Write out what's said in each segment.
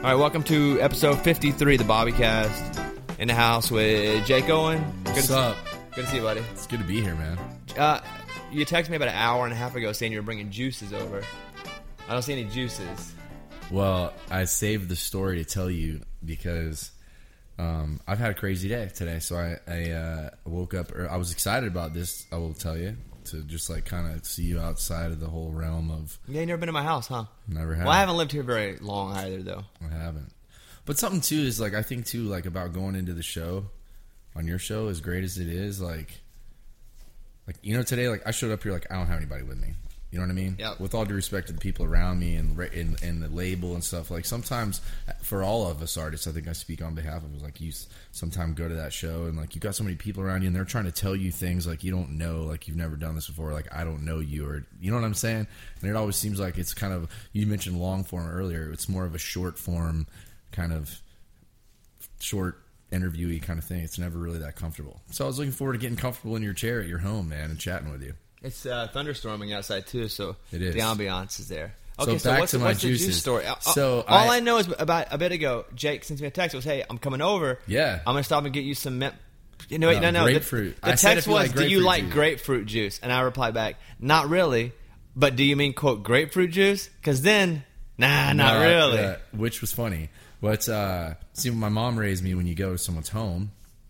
All right, welcome to episode 53 of the Bobbycast. In the house with Jake Owen. What's up? Good to see you, buddy. It's good to be here, man. You texted me about an hour and a half ago saying you were bringing juices over. I don't see any juices. Well, I saved the story to tell you because I've had a crazy day today. So I woke up. I was excited about this, I will tell you, to just like kind of see you outside of the whole realm of... Yeah, you never been in my house, huh? Never have. Well, I haven't lived here very long either, though. I haven't. But something, too, is like, I think, too, like about going into the show, on your show, as great as it is, like you know, today, like, I showed up here, like, I don't have anybody with me. You know what I mean? Yep. With all due respect to the people around me and the label and stuff, like, sometimes, for all of us artists, I think I speak on behalf of us, like, you sometimes go to that show and, like, you got so many people around you and they're trying to tell you things, like, you don't know, like, you've never done this before, like, I don't know you, or, you know what I'm saying? And it always seems like it's kind of, you mentioned long form earlier, it's more of a short form, kind of short interviewee kind of thing. It's never really that comfortable. So I was looking forward to getting comfortable in your chair at your home, man, and chatting with you. It's thunderstorming outside too, so it is. The ambiance is there. Okay, so back what's to my the juices. Juice story? So all I know is about a bit ago, Jake sent me a text. It was, "Hey, I'm coming over. Yeah, I'm gonna stop and get you some mint." No, grapefruit. The text was, "Do you like grapefruit juice?" And I replied back, "Not really, but do you mean quote grapefruit juice? Because then, not really." Which was funny. But see, when my mom raised me, when you go to someone's home,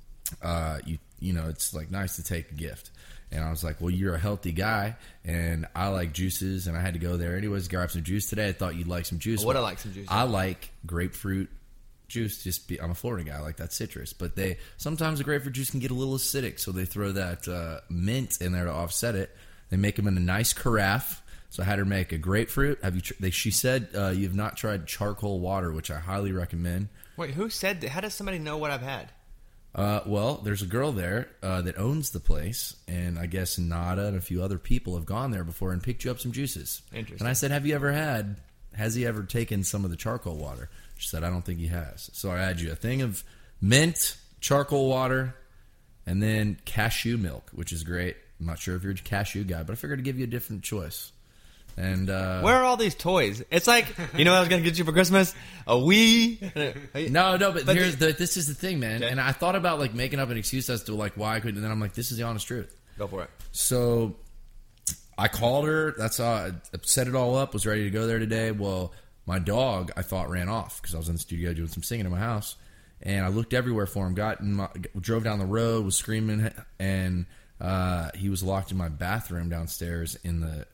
you know, it's like nice to take a gift. And I was like, well, you're a healthy guy, and I like juices, and I had to go there anyways, grab some juice today. I thought you'd like some juice. What I like some juice? I like grapefruit juice. I'm a Florida guy. I like that citrus. But sometimes the grapefruit juice can get a little acidic, so they throw that mint in there to offset it. They make them in a nice carafe. So I had her make a grapefruit. She said you have not tried charcoal water, which I highly recommend. Wait, who said that? How does somebody know what I've had? Well, there's a girl there that owns the place, and I guess Nada and a few other people have gone there before and picked you up some juices. Interesting. And I said, has he ever taken some of the charcoal water? She said, I don't think he has. So I had you a thing of mint, charcoal water, and then cashew milk, which is great. I'm not sure if you're a cashew guy, but I figured to give you a different choice. And where are all these toys? It's like, you know what I was going to get you for Christmas? A Wii? No, but this is the thing, man. Okay. And I thought about like making up an excuse as to like why I couldn't, and then I'm like, this is the honest truth. Go for it. So I called her. That's I set it all up, was ready to go there today. Well, my dog, I thought, ran off because I was in the studio doing some singing in my house. And I looked everywhere for him, drove down the road, was screaming, and he was locked in my bathroom downstairs in the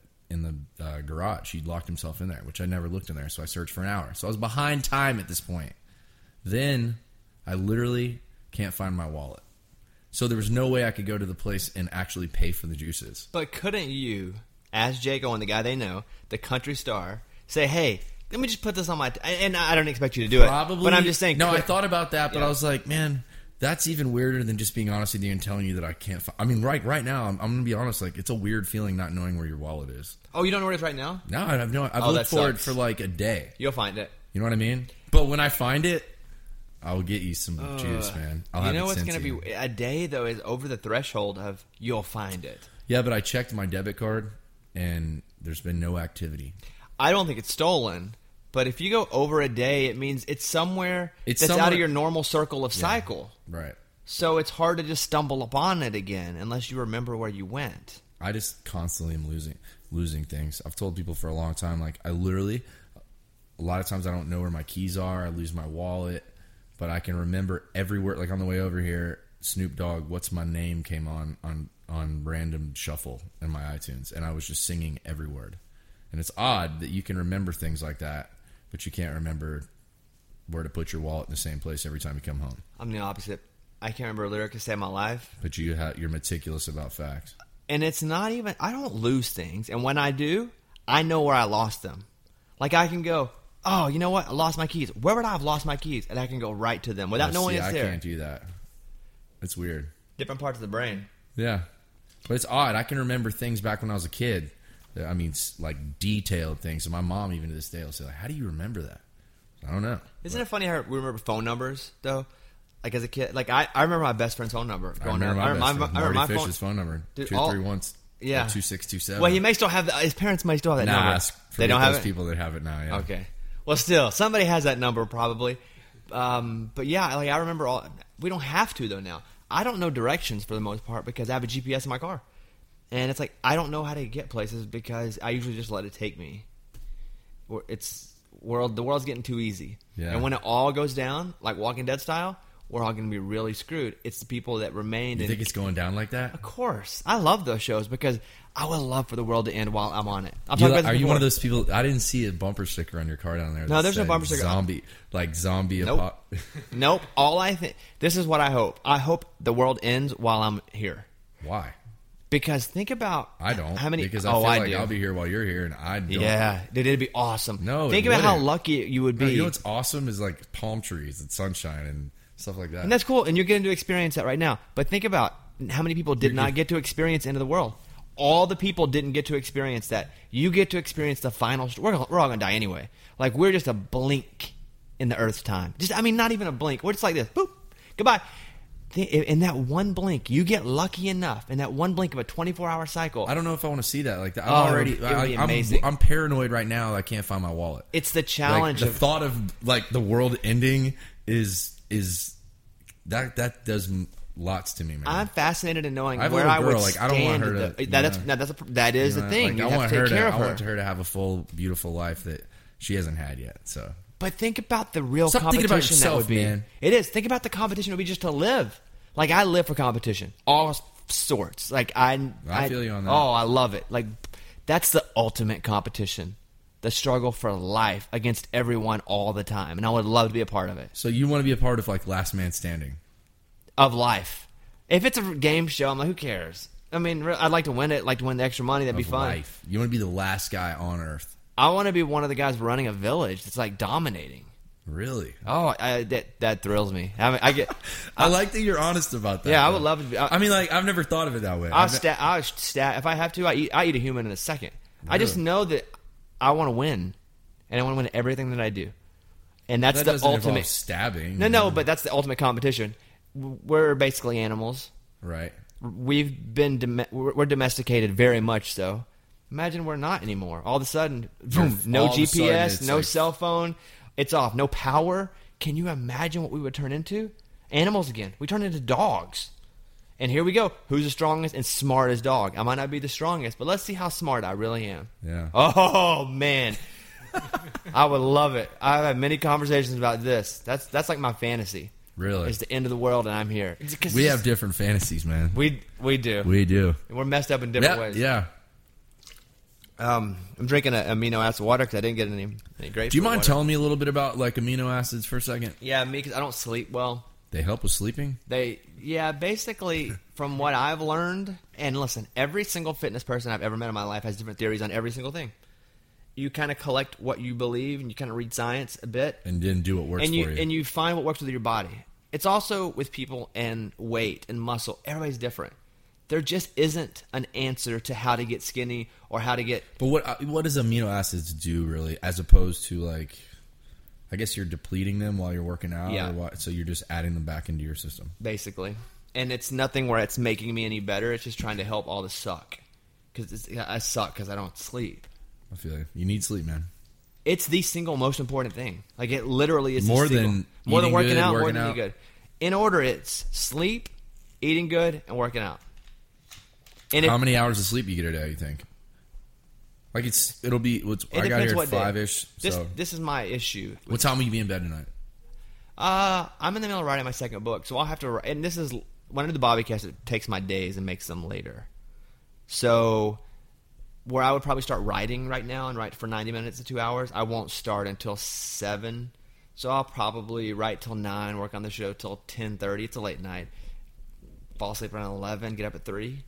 garage. He'd locked himself in there, which I never looked in there, so I searched for an hour. So I was behind time at this point. Then I literally can't find my wallet. So there was no way I could go to the place and actually pay for the juices. But couldn't you, as Jake Owen, the guy they know, the country star, say, hey, let me just put this on my... and I don't expect you to do Probably, it, but I'm just saying... No, I thought about that, but I was like, man... That's even weirder than just being honest with you and telling you that I can't find... I mean, right now, I'm going to be honest, like, it's a weird feeling not knowing where your wallet is. Oh, you don't know where it is right now? No, I have no... I've looked for it for, like, a day. You'll find it. You know what I mean? But when I find it, I'll get you some juice, man. I'll have it sent to you. You know what's going to be... A day, though, is over the threshold of you'll find it. Yeah, but I checked my debit card, and there's been no activity. I don't think it's stolen... But if you go over a day, it means it's somewhere out of your normal circle of cycle. Right. So it's hard to just stumble upon it again unless you remember where you went. I just constantly am losing things. I've told people for a long time, like, I literally, a lot of times I don't know where my keys are. I lose my wallet. But I can remember everywhere. Like, on the way over here, Snoop Dogg, What's My Name came on random shuffle in my iTunes. And I was just singing every word. And it's odd that you can remember things like that, but you can't remember where to put your wallet in the same place every time you come home. I'm the opposite. I can't remember a lyric to save my life. But you're meticulous about facts. And it's not even... I don't lose things. And when I do, I know where I lost them. Like, I can go, oh, you know what? I lost my keys. Where would I have lost my keys? And I can go right to them without knowing it's there. I can't do that. It's weird. Different parts of the brain. Yeah. But it's odd. I can remember things back when I was a kid. I mean, like, detailed things. And my mom, even to this day, will say, like, how do you remember that? I don't know. Isn't it funny how we remember phone numbers, though? Like, as a kid. Like, I remember my best friend's phone number. I remember my Fish's phone number. 231 Yeah. 2627. Well, he may still have that. His parents may still have that number. They don't have those people that have it now, yeah. Okay. Well, still, somebody has that number probably. But yeah, like I remember we don't have to though now. I don't know directions for the most part because I have a GPS in my car. And it's like I don't know how to get places because I usually just let it take me. The world's getting too easy. Yeah. And when it all goes down, like Walking Dead style, we're all going to be really screwed. It's the people that remained. You think it's going down like that? Of course. I love those shows because I would love for the world to end while I'm on it. Are you one of those people? I didn't see a bumper sticker on your car down there. No, there's no bumper sticker. Zombie. Nope. Nope. All I think. This is what I hope. I hope the world ends while I'm here. Why? Because think about I don't. How many? Because I feel like I'll be here while you're here, and I don't. Yeah, it'd be awesome. No, think about how lucky you would be. No, you know what's awesome is like palm trees and sunshine and stuff like that. And that's cool, and you're getting to experience that right now. But think about how many people did not get to experience End of the World. All the people didn't get to experience that. You get to experience the final. We're all going to die anyway. Like we're just a blink in the Earth's time. Not even a blink. We're just like this. Boop. Goodbye. In that one blink, you get lucky enough. In that one blink of a 24-hour cycle. I don't know if I want to see that. Like it'd be amazing. I'm paranoid right now. I can't find my wallet. It's the challenge. Like, the thought of like the world ending is that does lots to me, man. I'm fascinated in knowing I have where a I little would girl. Like, I don't want her to. That is the thing. Like, You have to take care of her. I want her to have a full, beautiful life that she hasn't had yet. So. But think about the real Stop competition thinking about yourself, that would be. man. It is. Think about the competition it would be just to live. Like I live for competition, all sorts. Like I feel you on that. Oh, I love it. Like that's the ultimate competition, the struggle for life against everyone all the time, and I would love to be a part of it. So you want to be a part of like Last Man Standing of life? If it's a game show, I'm like, who cares? I mean, I'd like to win it. Like to win the extra money. That'd be fun. Life. You want to be the last guy on Earth. I want to be one of the guys running a village that's like dominating. Really? Oh, that thrills me. I get. I like that you're honest about that. Yeah, though. I would love to be. I mean, like I've never thought of it that way. I'll stat if I have to. I eat a human in a second. Really? I just know that I want to win, and I want to win everything that I do, and that's the ultimate stabbing. No, but that's the ultimate competition. We're basically animals, right? We're domesticated very much so. Imagine we're not anymore. All of a sudden, boom! No GPS, no cell phone. It's off. No power. Can you imagine what we would turn into? Animals again. We turn into dogs. And here we go. Who's the strongest and smartest dog? I might not be the strongest, but let's see how smart I really am. Yeah. Oh, man. I would love it. I've had many conversations about this. That's like my fantasy. Really? It's the end of the world and I'm here. We have different fantasies, man. We do. We do. And we're messed up in different ways. Yeah. I'm drinking an amino acid water because I didn't get any grapefruit. Do you mind water. telling me a little bit about like amino acids for a second? Yeah, me because I don't sleep well. They help with sleeping? Basically, from what I've learned, and listen, every single fitness person I've ever met in my life has different theories on every single thing. You kind of collect what you believe, and you kind of read science a bit, and then do what works for you. And you find what works with your body. It's also with people and weight and muscle. Everybody's different. There just isn't an answer to how to get skinny or how to get... But what does amino acids do, really, as opposed to, like... I guess you're depleting them while you're working out? Yeah. Or what? So you're just adding them back into your system? Basically. And it's nothing where it's making me any better. It's just trying to help all the suck. Because I suck because I don't sleep. I feel you. You need sleep, man. It's the single most important thing. Like, it literally is more than working good, out, more than eating good. In order, it's sleep, eating good, and working out. And how many hours of sleep you get a day, you think? Like it'll be. I got here at 5-ish. This is my issue. What time will you be in bed tonight? I'm in the middle of writing my second book, so I'll have to. And this is when I do the Bobbycast. It takes my days and makes them later. So, where I would probably start writing right now and write for 90 minutes to 2 hours, I won't start until 7. So I'll probably write till 9, work on the show till 10:30. It's a late night. Fall asleep around 11. Get up at 3.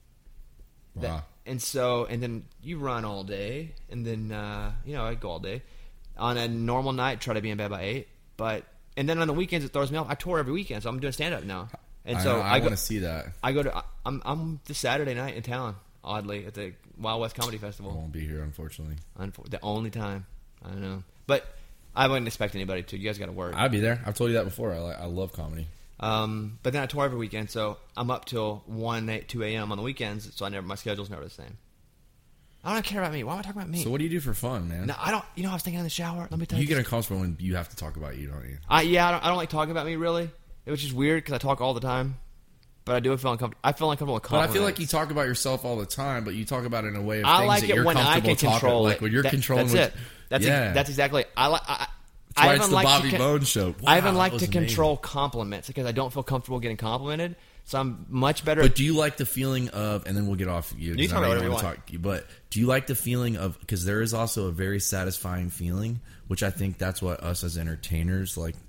Wow. And then you run all day, and then I go all day. On a normal night, try to be in bed by 8. And then on the weekends, it throws me off. I tour every weekend, so I'm doing stand up now. And so I want to see that. I go to. I'm the Saturday night in town. Oddly, at the Wild West Comedy Festival. I won't be here, unfortunately. The only time. I don't know, but I wouldn't expect anybody to. You guys got to work. I'd be there. I've told you that before. I love comedy. But then I tour every weekend, so I'm up till 2 a.m. on the weekends. So my schedule's never the same. I don't care about me. Why am I talking about me? So what do you do for fun, man? No, I don't. I was thinking in the shower. Let me tell you. You get uncomfortable when you have to talk about you, don't you? I don't like talking about me really, which is weird because I talk all the time. But I do feel uncomfortable. I feel uncomfortable with compliments. But I feel like you talk about yourself all the time, but you talk about it in a way of I things like that it you're when I comfortable can control talking. it. Like when you're controlling. That's it. That's exactly. That's why it's the Bobby Bones show. Wow, I even like that to was control amazing. compliments because I don't feel comfortable getting complimented. So I'm much better. But do you like the feeling of? And then we'll get off you. You talk about whatever you want. But do you like the feeling of? Because there is also a very satisfying feeling, which I think that's what us as entertainers like,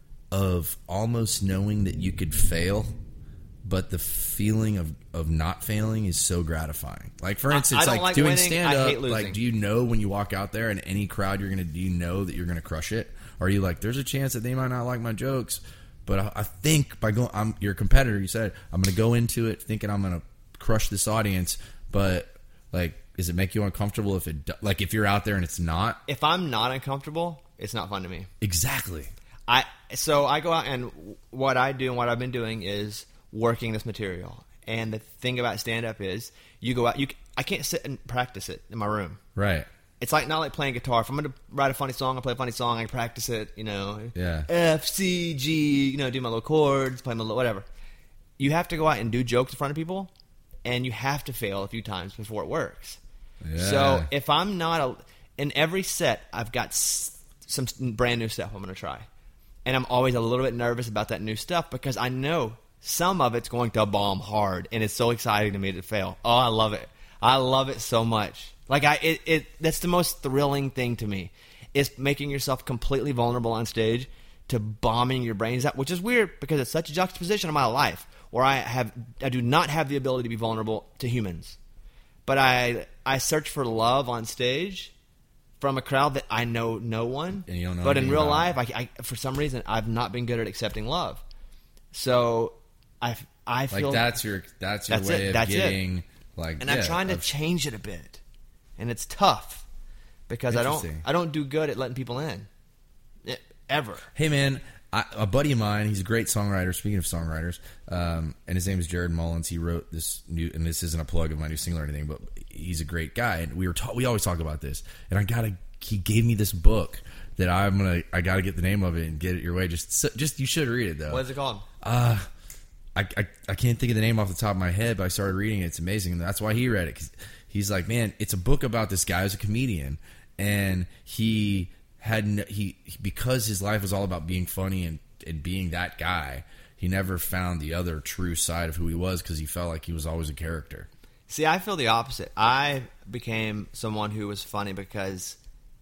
of almost knowing that you could fail. But the feeling of not failing is so gratifying. Like, for instance, like doing stand-up, like, do you know when you walk out there in any crowd do you know that you're going to crush it? Or are you like, there's a chance that they might not like my jokes, but I think by going, you're a competitor, you said, I'm going to go into it thinking I'm going to crush this audience, but, like, does it make you uncomfortable if you're out there and it's not? If I'm not uncomfortable, it's not fun to me. Exactly. So I go out and what I do and what I've been doing is working this material. And the thing about stand-up is you go out. I can't sit and practice it in my room. Right. It's not like playing guitar. If I'm going to write a funny song, I play a funny song. I practice it, Yeah. F, C, G, do my little chords, play my little whatever. You have to go out and do jokes in front of people, and you have to fail a few times before it works. Yeah. So if I'm not in every set, I've got some brand new stuff I'm going to try. And I'm always a little bit nervous about that new stuff because I know some of it's going to bomb hard, and it's so exciting to me to fail. Oh, I love it. I love it so much. Like that's the most thrilling thing to me, is making yourself completely vulnerable on stage to bombing your brains out, which is weird because it's such a juxtaposition of my life where I do not have the ability to be vulnerable to humans. But I search for love on stage from a crowd that I know no one. And you don't know but in real about life, I for some reason I've not been good at accepting love. So I feel like that's your way of getting like. And I'm trying to change it a bit, and it's tough because I don't do good at letting people in ever. Hey man, a buddy of mine, he's a great songwriter. Speaking of songwriters, and his name is Jared Mullins. He wrote this new, and this isn't a plug of my new single or anything, but he's a great guy. And we always talk about this. And he gave me this book that I gotta get the name of it and get it your way. Just you should read it though. What is it called? I can't think of the name off the top of my head, but I started reading it. It's amazing. And that's why he read it. 'Cause he's like, man, it's a book about this guy who's a comedian, and he because his life was all about being funny and being that guy, he never found the other true side of who he was because he felt like he was always a character. See, I feel the opposite. I became someone who was funny because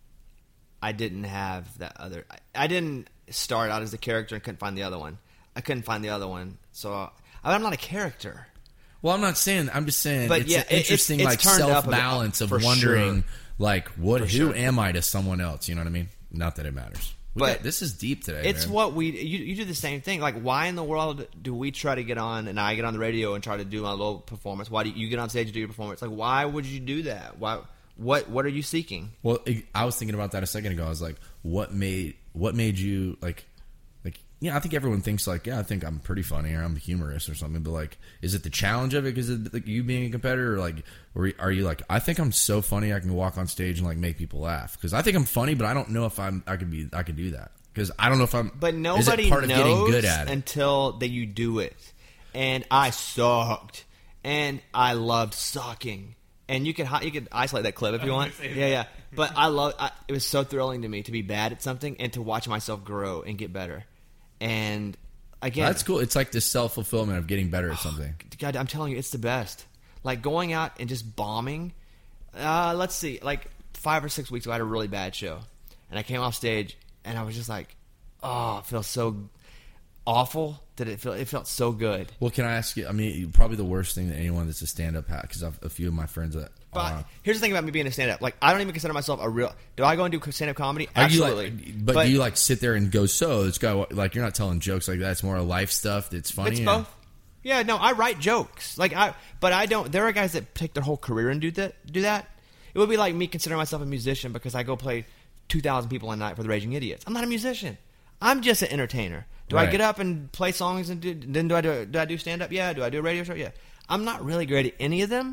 I didn't have that other. I didn't start out as a character and couldn't find the other one. I couldn't find the other one, so I'm not a character. Well, I'm just saying, but it's an interesting it's like self-balance of wondering, sure. Like, who am I to someone else? You know what I mean? Not that it matters. But this is deep today. It's man. what you do the same thing. Like, why in the world do we try to get on, and I get on the radio and try to do my little performance? Why do you get on stage and do your performance? Like, why would you do that? Why? What are you seeking? Well, I was thinking about that a second ago. I was like, what made you like? Yeah, I think everyone thinks like, yeah, I think I'm pretty funny or I'm humorous or something. But like, is it the challenge of it because of like, you being a competitor, or like, or are you like, I think I'm so funny I can walk on stage and like make people laugh? Because I think I'm funny, but I don't know if I could do that because I don't know if I'm. But nobody part knows of getting good at it until that you do it. And I sucked, and I loved sucking. And you could isolate that clip if you want. Yeah. But it was so thrilling to me to be bad at something and to watch myself grow and get better. And again, that's cool. It's like this self-fulfillment of getting better at something. God, I'm telling you, it's the best. Like going out and just bombing. Let's see, like 5 or 6 weeks ago, I had a really bad show, and I came off stage, and I was just like, oh, it feels so awful. It felt so good. Well, can I ask you? I mean, probably the worst thing that anyone that's a stand-up has, because a few of my friends that. But here's the thing about me being a stand-up. Like, I don't even consider myself a real. Do I go and do stand-up comedy? Absolutely. But do you like sit there and go? So this guy, like, you're not telling jokes like that. It's more life stuff that's funny. It's both. Yeah, no, I write jokes. But I don't. There are guys that take their whole career and do that. It would be like me considering myself a musician because I go play 2,000 people a night for the Raging Idiots. I'm not a musician. I'm just an entertainer. Do I get up and play songs and do I do stand-up? Yeah. Do I do a radio show? Yeah. I'm not really great at any of them,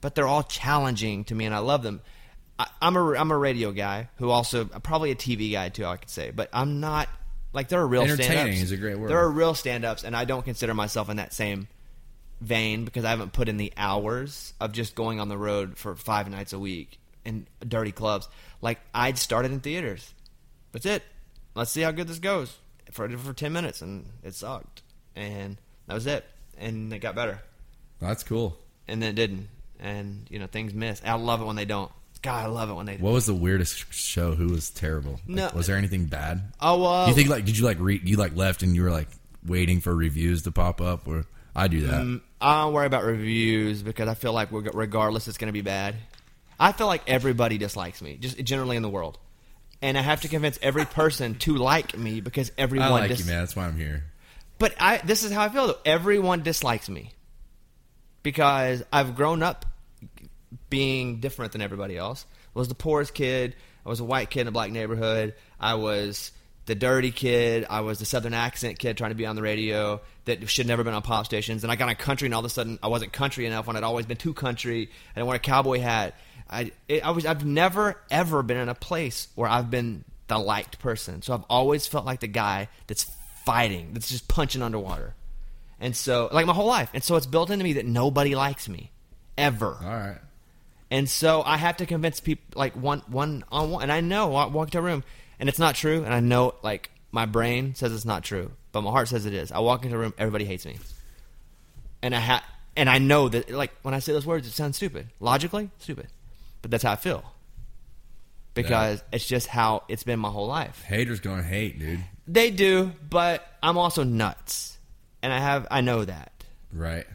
but they're all challenging to me, and I love them. I'm a radio guy who also probably a TV guy too, I could say, but I'm not like there are real stand-ups. Entertaining is a great word. There are real stand-ups, and I don't consider myself in that same vein because I haven't put in the hours of just going on the road for 5 nights a week in dirty clubs. Like I started in theaters. That's it. Let's see how good this goes for 10 minutes, and it sucked, and that was it, and it got better. That's cool. And then it didn't, and things miss. I love it when they don't. God, I love it when they. What was the weirdest show? Who was terrible? No, was there anything bad? Oh, well. You think did you you left and you were waiting for reviews to pop up? Or I do that. I don't worry about reviews because I feel like regardless, it's going to be bad. I feel like everybody dislikes me, just generally in the world, and I have to convince every person to like me because everyone. I like you, man. That's why I'm here. But this is how I feel though. Everyone dislikes me because I've grown up being different than everybody else. I was the poorest kid. I was a white kid in a black neighborhood. I was the dirty kid. I was the southern accent kid trying to be on the radio that should never been on pop stations. And I got on country, and all of a sudden I wasn't country enough when I'd always been too country. I didn't wear a cowboy hat. I've never ever been in a place where I've been the liked person. So I've always felt like the guy that's fighting, that's just punching underwater. And so, like my whole life. And so it's built into me that nobody likes me ever. All right. And so I have to convince people, like one on one. And I know I walk into a room and it's not true. And I know, like, my brain says it's not true, but my heart says it is. I walk into a room, everybody hates me, and I know that, like, when I say those words, it sounds stupid, logically stupid, but that's how I feel because it's just how it's been my whole life. Haters gonna hate, dude. They do, but I'm also nuts, and I know that, right?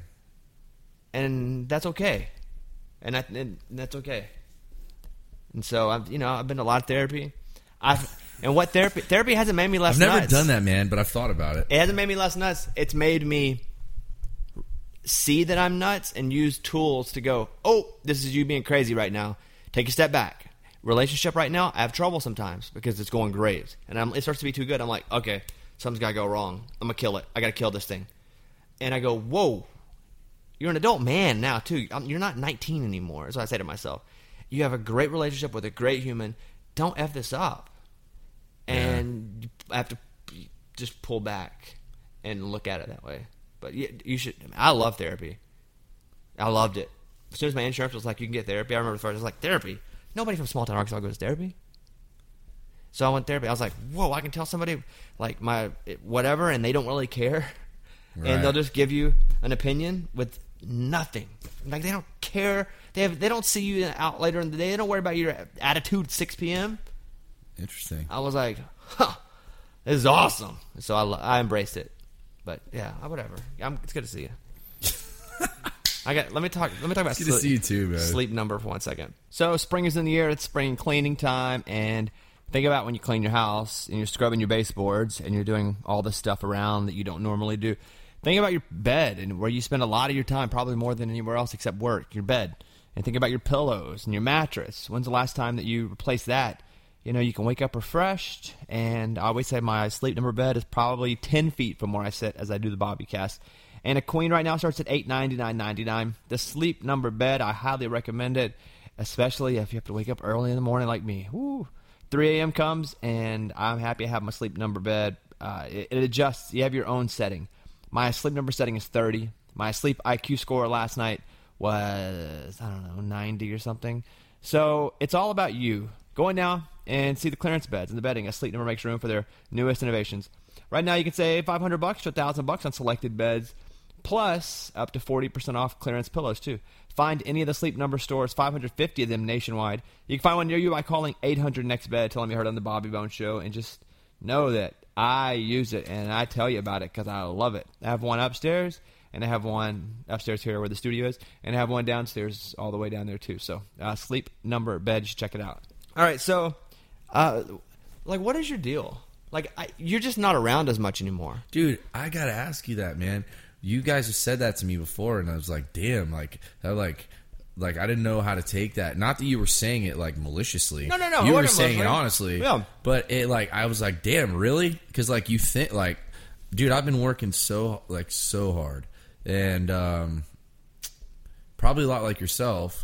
And that's okay. And that's okay. And so I've been to a lot of therapy. Therapy hasn't made me less nuts. I've never done that, man, but I've thought about it. It hasn't made me less nuts. It's made me see that I'm nuts and use tools to go, oh, this is you being crazy right now. Take a step back. Relationship right now, I have trouble sometimes because it's going great. And it starts to be too good. I'm like, okay, something's got to go wrong. I'm going to kill it. I got to kill this thing. And I go, whoa. You're an adult man now, too. You're not 19 anymore. That's what I say to myself. You have a great relationship with a great human. Don't F this up. And I have to just pull back and look at it that way. But you should. I love therapy. I loved it. As soon as my insurance was like, you can get therapy, I remember the first, I was like, therapy? Nobody from small town Arkansas goes to therapy. So I went therapy. I was like, whoa, I can tell somebody, like, my whatever, and they don't really care. Right. And they'll just give you an opinion with nothing. Like, they don't care. They don't see you out later in the day. They don't worry about your attitude at 6 p.m. Interesting. I was like, huh, this is awesome. So I embraced it. But yeah, whatever. It's good to see you. Let me talk about it's good to see you too, man. Sleep Number for 1 second. So spring is in the air. It's spring cleaning time, and think about when you clean your house and you're scrubbing your baseboards and you're doing all this stuff around that you don't normally do. Think about your bed and where you spend a lot of your time, probably more than anywhere else except work, your bed. And think about your pillows and your mattress. When's the last time that you replaced that? You can wake up refreshed, and I always say my Sleep Number bed is probably 10 feet from where I sit as I do the Bobbycast. And a queen right now starts at $899.99. The Sleep Number bed, I highly recommend it, especially if you have to wake up early in the morning like me. Woo. 3 a.m. comes, and I'm happy I have my Sleep Number bed. It adjusts. You have your own setting. My Sleep Number setting is 30. My Sleep IQ score last night was, 90 or something. So it's all about you. Go in now and see the clearance beds and the bedding as Sleep Number makes room for their newest innovations. Right now you can save $500 to $1,000 on selected beds, plus up to 40% off clearance pillows too. Find any of the Sleep Number stores, 550 of them nationwide. You can find one near you by calling 800-NEXT-BED, tell them you heard on the Bobby Bones Show, and just know that I use it and I tell you about it because I love it. I have one upstairs, and I have one upstairs here where the studio is, and I have one downstairs all the way down there too. So Sleep Number bed, just check it out. All right, so what is your deal? Like, you're just not around as much anymore. Dude, I got to ask you that, man. You guys have said that to me before, and I was like, damn, like I didn't know how to take that. Not that you were saying it, like, maliciously. No. You were saying it honestly. Yeah. But it, like, I was like, damn, really? Because, like, you think, like, dude, I've been working so hard. And, probably a lot like yourself,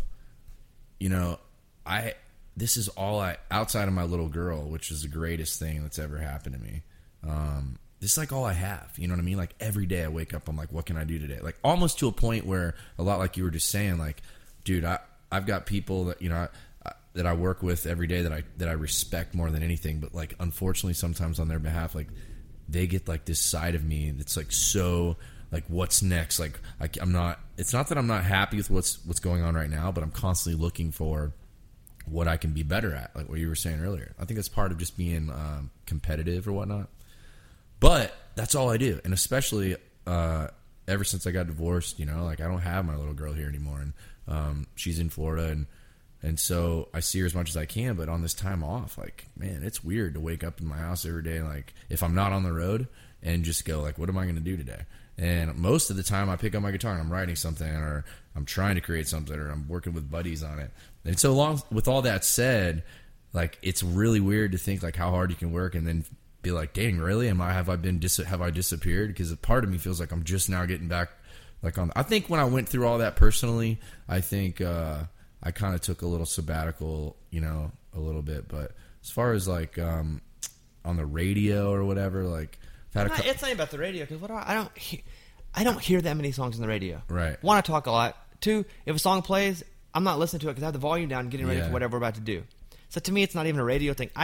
this is all outside of my little girl, which is the greatest thing that's ever happened to me. This is like all I have, you know what I mean? Like every day I wake up, I'm like, what can I do today? Like almost to a point where a lot like you were just saying, like, dude, I've got people that, that I work with every day that I respect more than anything. But like, unfortunately, sometimes on their behalf, like they get like this side of me that's like, so like, what's next? Like it's not that I'm not happy with what's going on right now, but I'm constantly looking for what I can be better at. Like what you were saying earlier. I think that's part of just being competitive or whatnot. But that's all I do. And especially ever since I got divorced, like I don't have my little girl here anymore. And she's in Florida. And so I see her as much as I can. But on this time off, like, man, it's weird to wake up in my house every day. Like if I'm not on the road and just go like, what am I going to do today? And most of the time I pick up my guitar and I'm writing something or I'm trying to create something or I'm working with buddies on it. And so long with all that said, like it's really weird to think like how hard you can work and then be like, dang, really? Have I disappeared? Because a part of me feels like I'm just now getting back. Like I think when I went through all that personally, I think I kind of took a little sabbatical, a little bit. But as far as like on the radio or whatever, like I've had it's not about the radio because I don't hear that many songs on the radio. Right. One, I talk a lot. Two, if a song plays, I'm not listening to it because I have the volume down, getting ready for whatever we're about to do. So to me, it's not even a radio thing.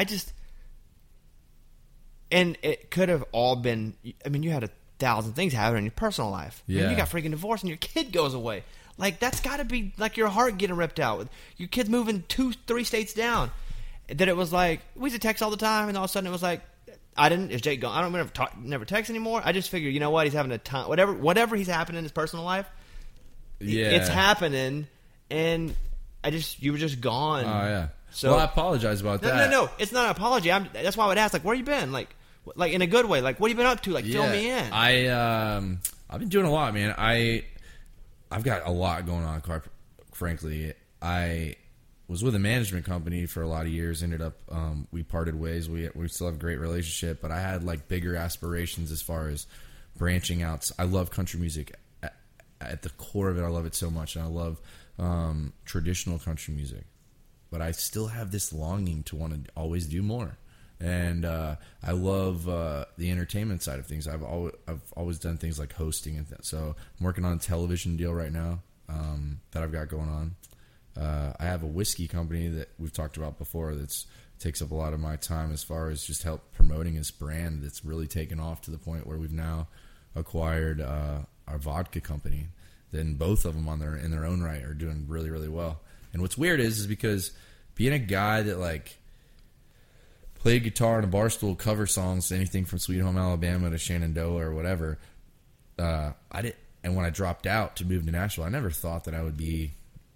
And it could have all been, I mean, you had 1,000 things happen in your personal life. Yeah. I mean, you got freaking divorced and your kid goes away. Like, that's got to be like your heart getting ripped out. Your kid's moving 2-3 states down. That it was like, we used to text all the time, and all of a sudden it was like, is Jake gone? I don't never text anymore. I just figured, you know what, he's having a time, whatever he's happening in his personal life, it's happening, and you were just gone. Oh, yeah. So, well, I apologize about that. No, it's not an apology. That's why I would ask, like, where you been? Like in a good way. Like, what have you been up to? Like, fill me in. I've been doing a lot, man. I've got a lot going on, frankly. I was with a management company for a lot of years. Ended up, we parted ways. We still have a great relationship, but I had like bigger aspirations as far as branching out. I love country music. At the core of it, I love it so much, and I love traditional country music. But I still have this longing to want to always do more. And I love the entertainment side of things. I've always done things like hosting and so I'm working on a television deal right now that I've got going on. I have a whiskey company that we've talked about before that takes up a lot of my time as far as just help promoting this brand that's really taken off to the point where we've now acquired our vodka company. Then both of them in their own right are doing really, really well. And what's weird is because being a guy that like played guitar in a bar stool, cover songs, anything from Sweet Home Alabama to Shenandoah or whatever, I did. And when I dropped out to move to Nashville, I never thought that I would be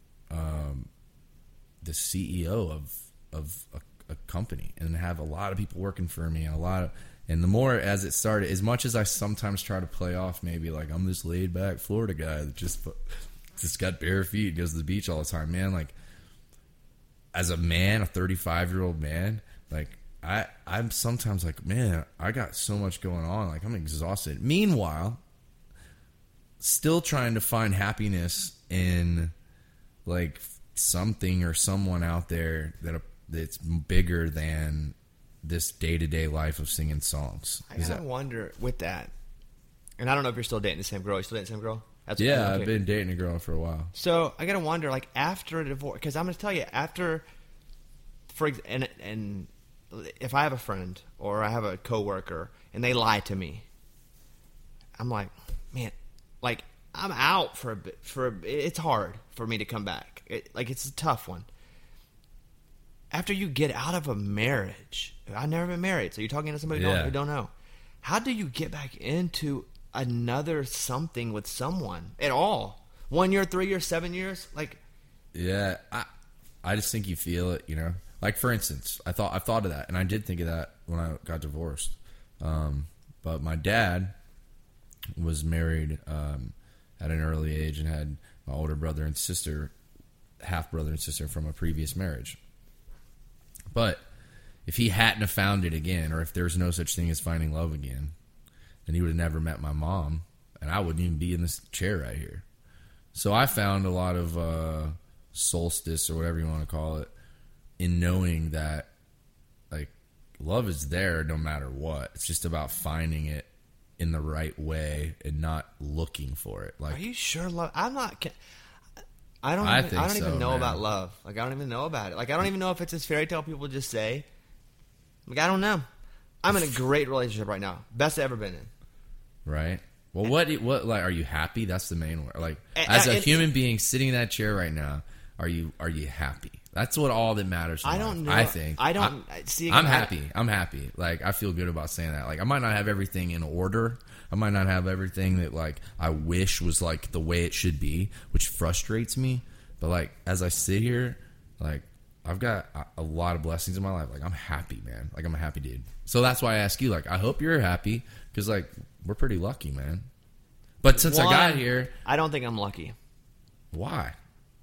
the CEO of a company and have a lot of people working for me and the more as it started, as much as I sometimes try to play off maybe like I'm this laid back Florida guy that just got bare feet and goes to the beach all the time, man. Like as a man, a 35-year-old man, like I'm sometimes like, man, I got so much going on. Like I'm exhausted. Meanwhile, still trying to find happiness in like something or someone out there that's bigger than this day-to-day life of singing songs. I gotta wonder with that, and I don't know if you're still dating the same girl. You still dating the same girl? Yeah, I've been dating a girl for a while. So I gotta wonder, like after a divorce, because I'm gonna tell you, and if I have a friend or I have a coworker and they lie to me, I'm like, man, like I'm out for a bit. It's hard for me to come back. It's a tough one. After you get out of a marriage, I've never been married, so you're talking to somebody who don't know. How do you get back into another something with someone at all? 1 year, 3 years, 7 years? Like, yeah, I just think you feel it, you know. Like for instance, I thought of that, and I did think of that when I got divorced. But my dad was married at an early age and had my older brother and sister, half brother and sister from a previous marriage. But if he hadn't have found it again, or if there's no such thing as finding love again, then he would have never met my mom, and I wouldn't even be in this chair right here. So I found a lot of solstice or whatever you want to call it in knowing that like love is there no matter what. It's just about finding it in the right way and not looking for it. Like, are you sure love? I'm not. I don't so, even know man. about love. Like, I don't even know about it. Like, I don't even know if it's this fairy tale people just say. Like, I don't know. I'm in a great relationship right now. Best I've ever been in. Right. Well, what like are you happy? That's the main word. Like, as a human being sitting in that chair right now, are you happy? That's what all that matters. I don't know. I think I don't see. I'm happy. I'm happy. Like, I feel good about saying that. Like, I might not have everything in order. I might not have everything that like I wish was like the way it should be, which frustrates me. But like, as I sit here, like, I've got a lot of blessings in my life. Like, I'm happy, man. Like, I'm a happy dude. So that's why I ask you. Like, I hope you're happy because like we're pretty lucky, man. But since I got here, I don't think I'm lucky. why?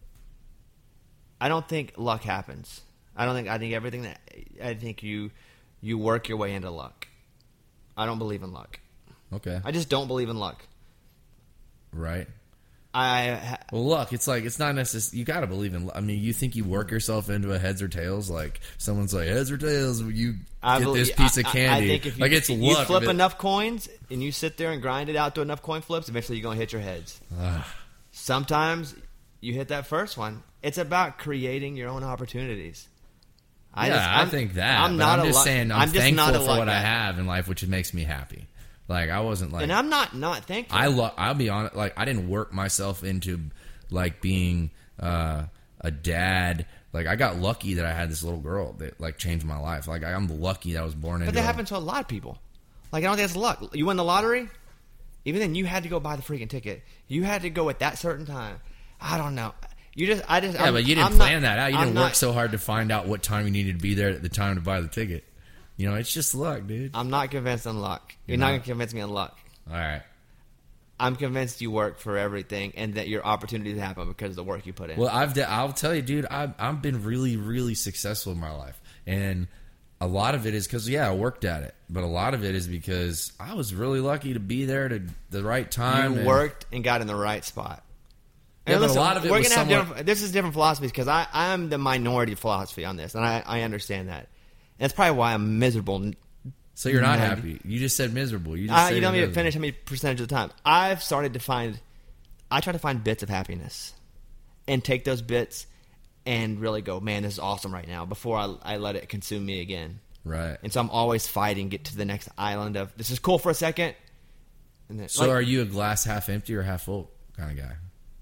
I don't think luck happens. I think everything that I think you work your way into luck. I don't believe in luck. Okay. I just don't believe in luck. Right. Well, look, it's like, it's not necessary. You got to believe in. I mean, you think you work yourself into a heads or tails? Like, someone's like, heads or tails, you get this piece of candy. I think if you, like, it's you luck. flip enough coins and you sit there and grind it out to enough coin flips, eventually you're going to hit your heads. Sometimes you hit that first one. It's about creating your own opportunities. I think that. I'm just saying, I'm thankful for what I have in life, which makes me happy. Like, I wasn't like, and I'm not thankful. I'll be honest. Like, I didn't work myself into like being a dad. Like, I got lucky that I had this little girl that like changed my life. Like, I'm lucky that I was born into. But that happens to a lot of people. Like, I don't think that's luck. You win the lottery, even then you had to go buy the freaking ticket. You had to go at that certain time. I don't know. But you didn't plan that out. You didn't work so hard to find out what time you needed to be there at the time to buy the ticket. You know, it's just luck, dude. I'm not convinced on luck. You're not going to convince me on luck. All right. I'm convinced you work for everything and that your opportunities happen because of the work you put in. Well, I'll tell you, dude, I've been really, really successful in my life. And a lot of it is because, I worked at it. But a lot of it is because I was really lucky to be there at the right time. You worked and got in the right spot. Yeah, but listen, a lot of it was somewhat... This is different philosophies because I'm the minority philosophy on this, and I understand that. And that's probably why I'm miserable. So you're not happy. You just said miserable. You don't need to finish how many percentage of the time. I try to find bits of happiness and take those bits and really go, man, this is awesome right now before I let it consume me again. Right. And so I'm always fighting, get to the next island of, this is cool for a second. And then, so are you a glass half empty or half full kind of guy?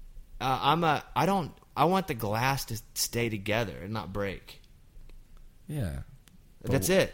I want the glass to stay together and not break. Yeah. That's it.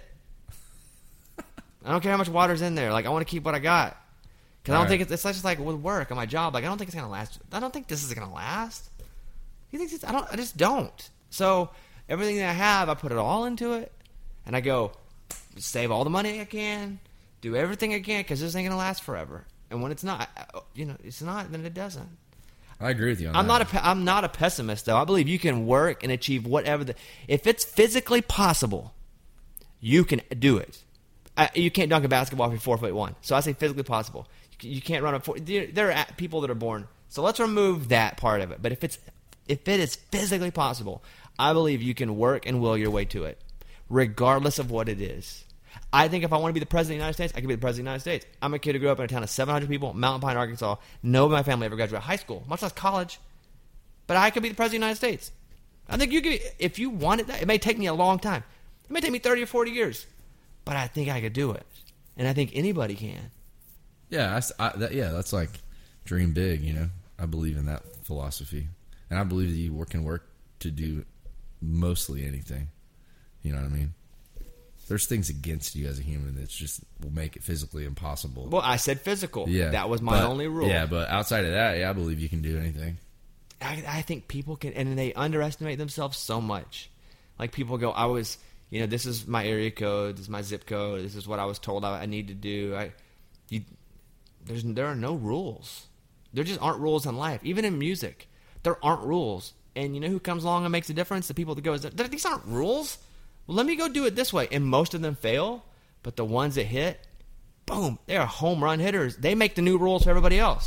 I don't care how much water's in there. Like, I want to keep what I got. Because I don't think it's just like with work and my job. Like, I don't think it's going to last. I don't think this is going to last. You think I just don't. So, everything that I have, I put it all into it. And I go, save all the money I can. Do everything I can because this ain't going to last forever. And when it's not, it's not, then it doesn't. I agree with you on that. I'm not a pessimist, though. I believe you can work and achieve whatever. If it's physically possible, you can do it. You can't dunk a basketball if you're 4'1". So I say physically possible. You can't run there are people that are born. So let's remove that part of it. But if it is physically possible, I believe you can work and will your way to it, regardless of what it is. I think if I want to be the president of the United States, I can be the president of the United States. I'm a kid who grew up in a town of 700 people, Mountain Pine, Arkansas. Nobody in my family ever graduated high school, much less college. But I could be the president of the United States. I think you could, if you wanted that. It may take me a long time. It may take me 30 or 40 years. But I think I could do it. And I think anybody can. Yeah, that's like dream big, you know. I believe in that philosophy. And I believe that you can work to do mostly anything. You know what I mean? There's things against you as a human that just will make it physically impossible. Well, I said physical. Yeah. That was my only rule. Yeah, but outside of that, I believe you can do anything. I think people can, and they underestimate themselves so much. Like, people go, this is my area code, this is my zip code, this is what I was told I need to do. There are no rules. There just aren't rules in life. Even in music, there aren't rules. And you know who comes along and makes a difference? The people that go, these aren't rules. Well, let me go do it this way. And most of them fail, but the ones that hit, boom, they are home run hitters. They make the new rules for everybody else.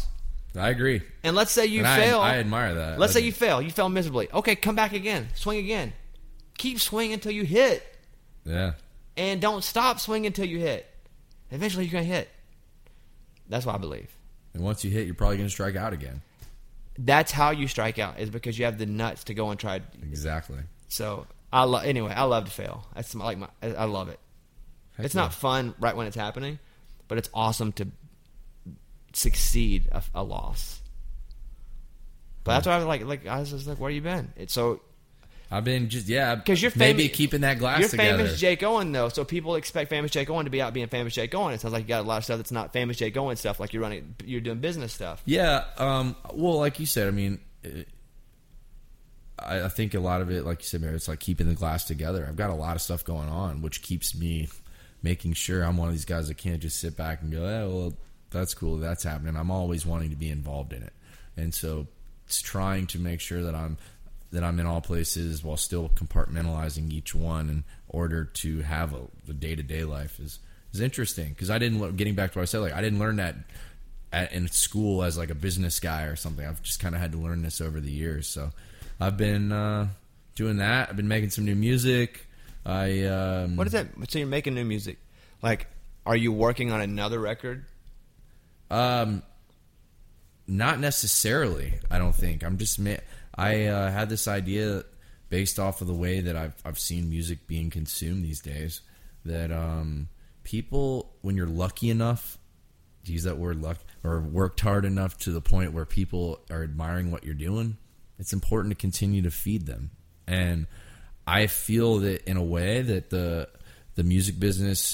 I agree. And let's say you And fail. I admire that. Let's say you fail. You fail miserably. Okay, come back again. Swing again. Keep swinging until you hit. Yeah. And don't stop swinging until you hit. Eventually you're going to hit. That's what I believe. And once you hit, you're probably going to strike out again. That's how you strike out, is because you have the nuts to go and try. Exactly. So, I love to fail. That's I love it. Heck It's yeah. not fun right when it's happening, but it's awesome to succeed a loss. But that's what I was like. I was just like, "Where you been?" It's so I've been just because you're maybe famous, keeping that glass You're together. famous Jake Owen though, so people expect famous Jake Owen to be out being famous Jake Owen. It sounds like you got a lot of stuff that's not famous Jake Owen stuff, like you're doing business stuff. Yeah. Well, like you said, I mean, I think a lot of it, like you said, Mary, it's like keeping the glass together. I've got a lot of stuff going on, which keeps me making sure I'm one of these guys that can't just sit back and go, "Oh, well, that's cool, that's happening." I'm always wanting to be involved in it, and so it's trying to make sure that I'm in all places while still compartmentalizing each one in order to have the day-to-day life is interesting, because I didn't getting back to what I said, like I didn't learn that in school as like a business guy or something. I've just kind of had to learn this over the years. So I've been doing that. I've been making some new music. What is that? So you're making new music. Like, are you working on another record? Not necessarily. I don't think. I had this idea based off of the way that I've seen music being consumed these days. That people, when you're lucky enough, to use that word, luck, or worked hard enough to the point where people are admiring what you're doing, it's important to continue to feed them. And I feel that in a way that the music business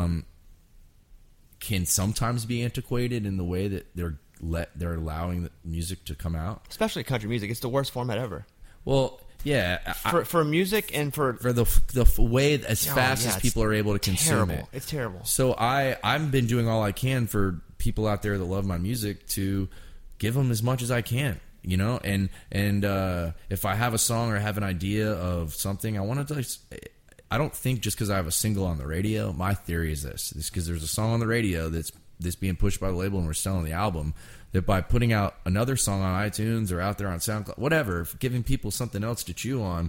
can sometimes be antiquated in the way that they're allowing the music to come out, especially country music. It's the worst format ever. Well, yeah, for music and for the way as fast as people are able to consume it. It's terrible. So I've been doing all I can for people out there that love my music to give them as much as I can, you know. And if I have a song or have an idea of something, I want to. I don't think just because I have a single on the radio. My theory is this because there's a song on the radio that's being pushed by the label and we're selling the album, that by putting out another song on iTunes or out there on SoundCloud, whatever, giving people something else to chew on,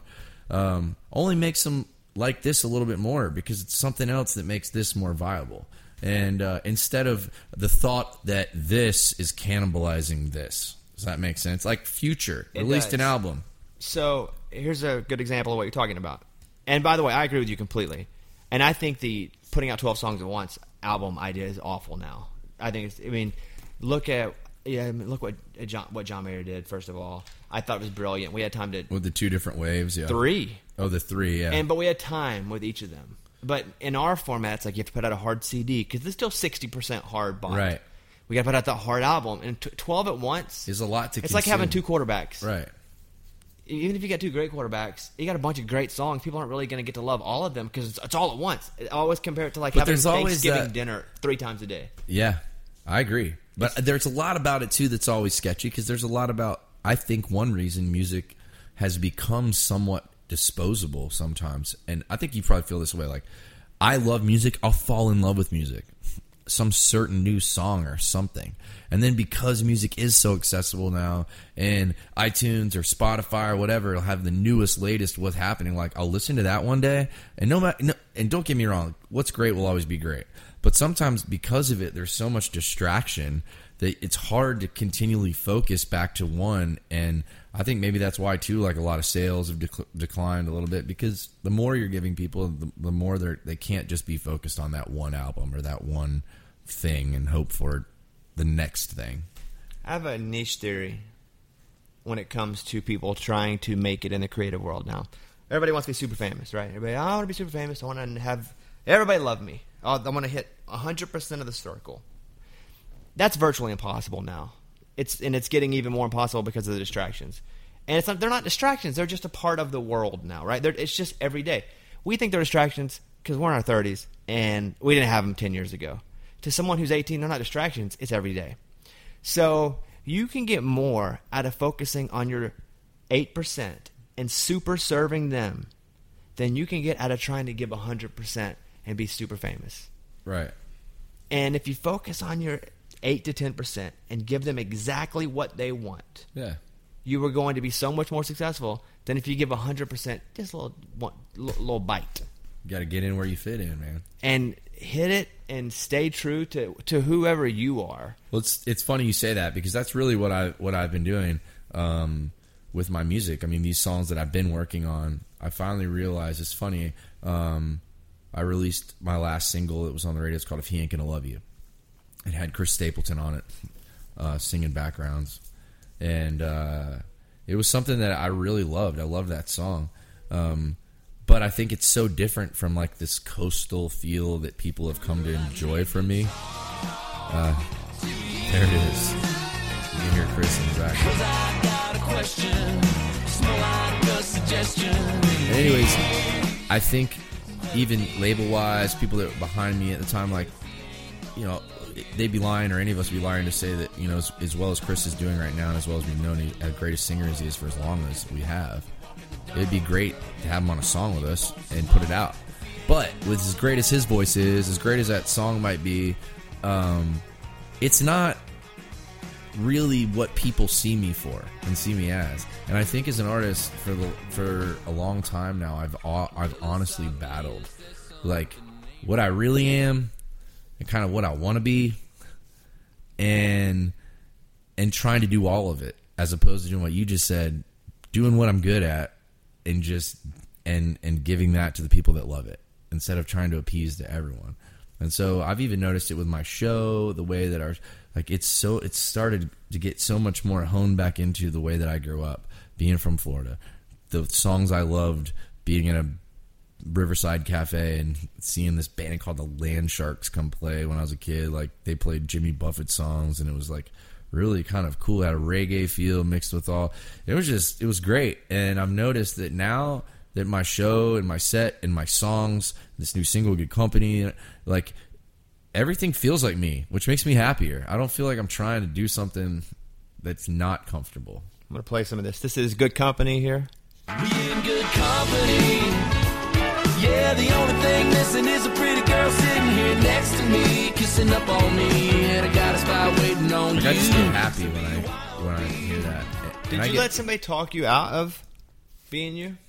only makes them like this a little bit more, because it's something else that makes this more viable. And instead of the thought that this is cannibalizing this. Does that make sense? Like Future released an album. So here's a good example of what you're talking about. And by the way, I agree with you completely. And I think the putting out 12 songs at once album idea is awful now. I think it's. I mean, look what John Mayer did. First of all, I thought it was brilliant. We had time to with the two different waves. Yeah, 3. Oh, the 3. Yeah, but we had time with each of them. But in our format, it's like you have to put out a hard CD because it's still 60% hard bond. Right. We got to put out that hard album, and 12 at once is a lot to. It's consume. like having 2 quarterbacks. Right. Even if you got 2 great quarterbacks, you got a bunch of great songs. People aren't really going to get to love all of them because it's all at once. I always compare it to like having Thanksgiving dinner 3 times a day. Yeah, I agree. But there's a lot about it too that's always sketchy, because there's a lot about. I think one reason music has become somewhat disposable sometimes, and I think you probably feel this way. Like, I love music. I'll fall in love with music, some certain new song or something. And then because music is so accessible now, and iTunes or Spotify or whatever will have the newest, latest what's happening, like I'll listen to that one day, and and don't get me wrong, what's great will always be great. But sometimes because of it, there's so much distraction that it's hard to continually focus back to one. And I think maybe that's why too, like a lot of sales have declined a little bit, because the more you're giving people, the more they can't just be focused on that one album or that one thing and hope for the next thing. I have a niche theory when it comes to people trying to make it in the creative world now. Everybody wants to be super famous, right? Everybody, I want to be super famous. I want to have everybody love me. I want to hit 100% of the circle. That's virtually impossible now. It's getting even more impossible because of the distractions. And they're not distractions. They're just a part of the world now, right? It's just every day. We think they're distractions because we're in our 30s and we didn't have them 10 years ago. To someone who's 18, they're not distractions. It's every day. So you can get more out of focusing on your 8% and super serving them than you can get out of trying to give 100% and be super famous. Right. And if you focus on your 8 to 10% and give them exactly what they want, Yeah. you are going to be so much more successful than if you give 100%, just a little bite. You got to get in where you fit in, man. And hit it and stay true to whoever you are. Well, it's funny you say that, because that's really what I've been doing with my music. I mean, these songs that I've been working on, I finally realized it's funny. I released my last single. It was on the radio. It's called "If He Ain't Gonna Love You." It had Chris Stapleton on it, singing backgrounds, and it was something that I really loved. I loved that song. But I think it's so different from like this coastal feel that people have come to enjoy from me. There it is. You can hear Chris in the background. Anyways, I think even label-wise, people that were behind me at the time, like, you know, they'd be lying, or any of us would be lying to say that, you know, as well as Chris is doing right now, and as well as we've known him as greatest singer as he is for as long as we have, it'd be great to have him on a song with us and put it out. But with as great as his voice is, as great as that song might be, it's not really what people see me for and see me as. And I think as an artist for a long time now, I've honestly battled like what I really am and kind of what I want to be, and trying to do all of it, as opposed to doing what you just said, doing what I'm good at, and just and giving that to the people that love it, instead of trying to appease to everyone. And so I've even noticed it with my show, the way that it's started to get so much more honed back into the way that I grew up, being from Florida. The songs I loved, being in a Riverside Cafe and seeing this band called the Land Sharks come play when I was a kid. Like, they played Jimmy Buffett songs, and it was like really kind of cool. It had a reggae feel mixed with all. It was great. And I've noticed that now that my show and my set and my songs, this new single, Good Company, like, everything feels like me, which makes me happier. I don't feel like I'm trying to do something that's not comfortable. I'm going to play some of this. This is Good Company here. We in good company. Yeah, the only thing missing is a pretty girl sitting here next to me, kissing up on me, and I got a spot waiting on you. I just get happy when I hear that. Did you let somebody talk you out of being you?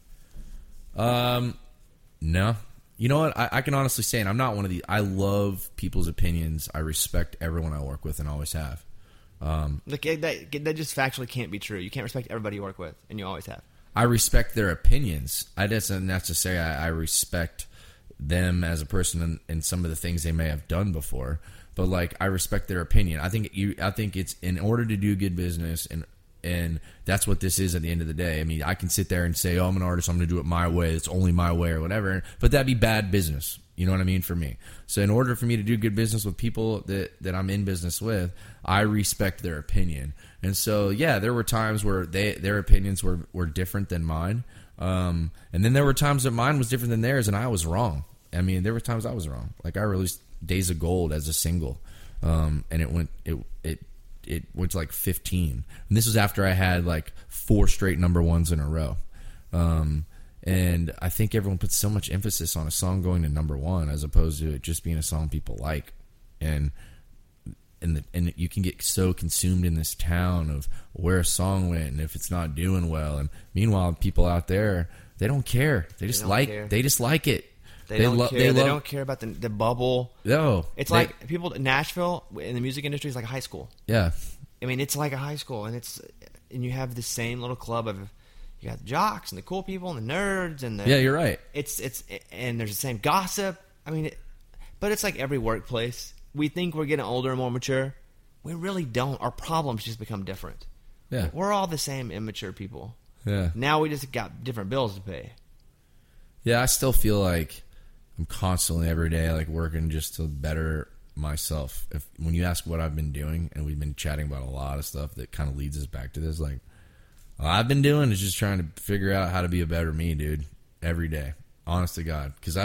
No. You know what? I can honestly say, and I'm not one of these. I love people's opinions. I respect everyone I work with, and always have. Like, that just factually can't be true. You can't respect everybody you work with, and you always have. I respect their opinions. I doesn't have to say I respect them as a person and some of the things they may have done before, but like, I respect their opinion. I think it's in order to do good business, and that's what this is at the end of the day. I mean, I can sit there and say, "Oh, I'm an artist. I'm going to do it my way. It's only my way," or whatever. But that'd be bad business. You know what I mean? For me. So in order for me to do good business with people that I'm in business with, I respect their opinion. And so, yeah, there were times where their opinions were different than mine. And then there were times that mine was different than theirs, and I was wrong. I mean, there were times I was wrong. Like, I released Days of Gold as a single, and it went to like 15. And this was after I had like 4 straight number ones in a row. And I think everyone puts so much emphasis on a song going to number one as opposed to it just being a song people like. And you can get so consumed in this town of where a song went and if it's not doing well. And meanwhile, people out there, they don't care. They just like it. They don't care. They don't care about the bubble. No. It's like people in Nashville in the music industry is like a high school. Yeah. I mean, it's like a high school, and you have the same little club of, you got the jocks and the cool people and the nerds and yeah, you're right. And there's the same gossip. I mean, but it's like every workplace. We think we're getting older and more mature. We really don't. Our problems just become different. Yeah, we're all the same immature people. Yeah. Now we just got different bills to pay. Yeah, I still feel like I'm constantly every day like working just to better myself. When you ask what I've been doing, and we've been chatting about a lot of stuff that kind of leads us back to this, like, all I've been doing is just trying to figure out how to be a better me, dude, every day. Honest to God, because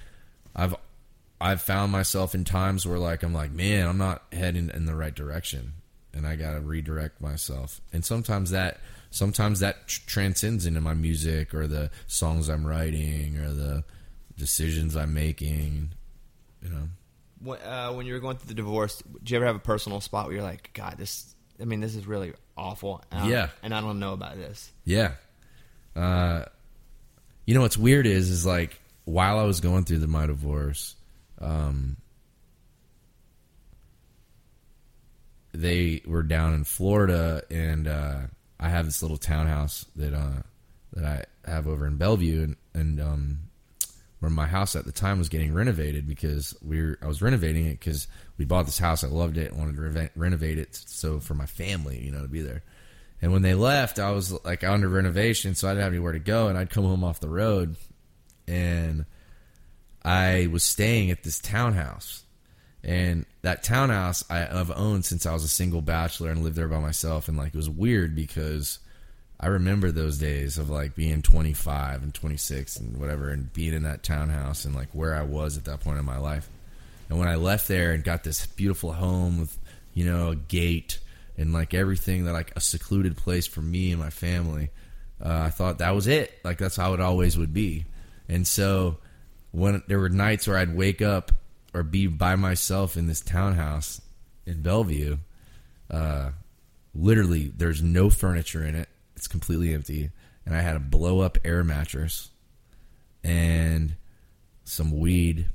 I've found myself in times where like I'm like, man, I'm not heading in the right direction, and I gotta redirect myself. And sometimes that transcends into my music or the songs I'm writing or the decisions I'm making. You know, When you were going through the divorce, did you ever have a personal spot where you're like, God, this is really awful. And I don't know about this. Yeah. You know what's weird is like while I was going through my divorce, they were down in Florida, and I have this little townhouse that I have over in Bellevue, and where my house at the time was getting renovated because I was renovating it because we bought this house. I loved it, wanted to renovate it so for my family, to be there. And when they left, I was like under renovation, so I didn't have anywhere to go, and I'd come home off the road, and I was staying at this townhouse. And that townhouse I've owned since I was a single bachelor and lived there by myself. And like it was weird because I remember those days of like being 25 and 26 and whatever, and being in that townhouse and like where I was at that point in my life. And when I left there and got this beautiful home with, a gate and like everything, that like a secluded place for me and my family, I thought that was it. Like that's how it always would be. And so when there were nights where I'd wake up or be by myself in this townhouse in Bellevue, literally there's no furniture in it. It's completely empty. And I had a blow up air mattress and some weed.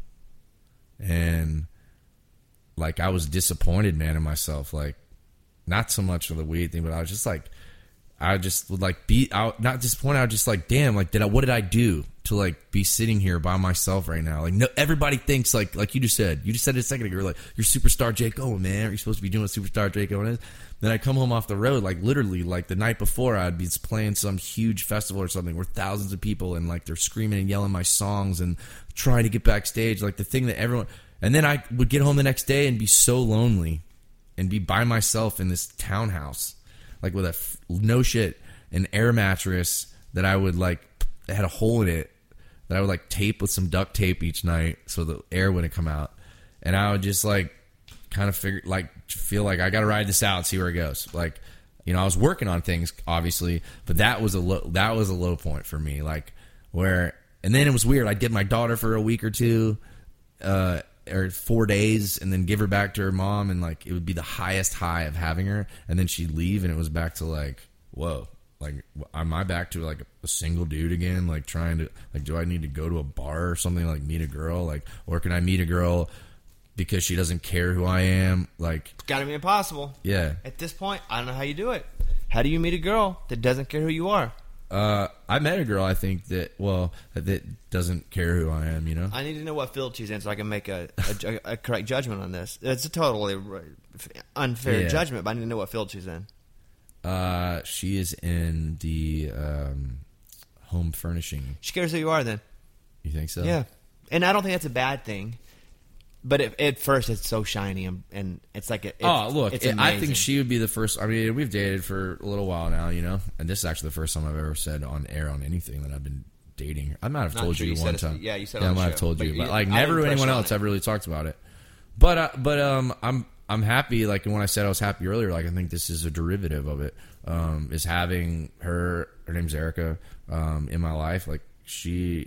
And like, I was disappointed, man, in myself. Like, not so much of the weed thing, but I was just like, I just would like be out, not disappointed. I was just like, damn, like, what did I do to like be sitting here by myself right now? Like, no, everybody thinks like you just said it a second ago. You're like, you're superstar Jake Owen, man. Are you supposed to be doing what superstar Jake Owen is? Then I come home off the road, like literally, like the night before, I'd be playing some huge festival or something where thousands of people and like they're screaming and yelling my songs and trying to get backstage, like the thing that everyone. And then I would get home the next day and be so lonely and be by myself in this townhouse, like with no shit, an air mattress that I would like, that had a hole in it that I would like tape with some duct tape each night so the air wouldn't come out. And I would just like kind of feel like I got to ride this out and see where it goes. Like, I was working on things obviously, but that was a low point for me. Like and then it was weird. I'd get my daughter for a week or two, or 4 days, and then give her back to her mom, and like it would be the highest high of having her, and then she'd leave, and it was back to like, whoa, like am I back to like a single dude again? Like trying to like, do I need to go to a bar or something, like meet a girl, like, or can I meet a girl because she doesn't care who I am? Like, it's gotta be impossible. Yeah. At this point, I don't know how you do it. How do you meet a girl that doesn't care who you are? I met a girl, I think, that doesn't care who I am, I need to know what field she's in so I can make a correct judgment on this. It's a totally unfair judgment, but I need to know what field she's in. She is in the home furnishing. She cares who you are, then. You think so? Yeah. And I don't think that's a bad thing. But at first, it's so shiny, and it's like I think she would be the first. I mean, we've dated for a little while now, and this is actually the first time I've ever said on air on anything that I've been dating. I might have told you one time. Yeah, you said. Yeah, I might have told you, but like never anyone else ever really talked about it. But I'm happy. Like when I said I was happy earlier, like I think this is a derivative of it. Is having her name's Erica, in my life. Like she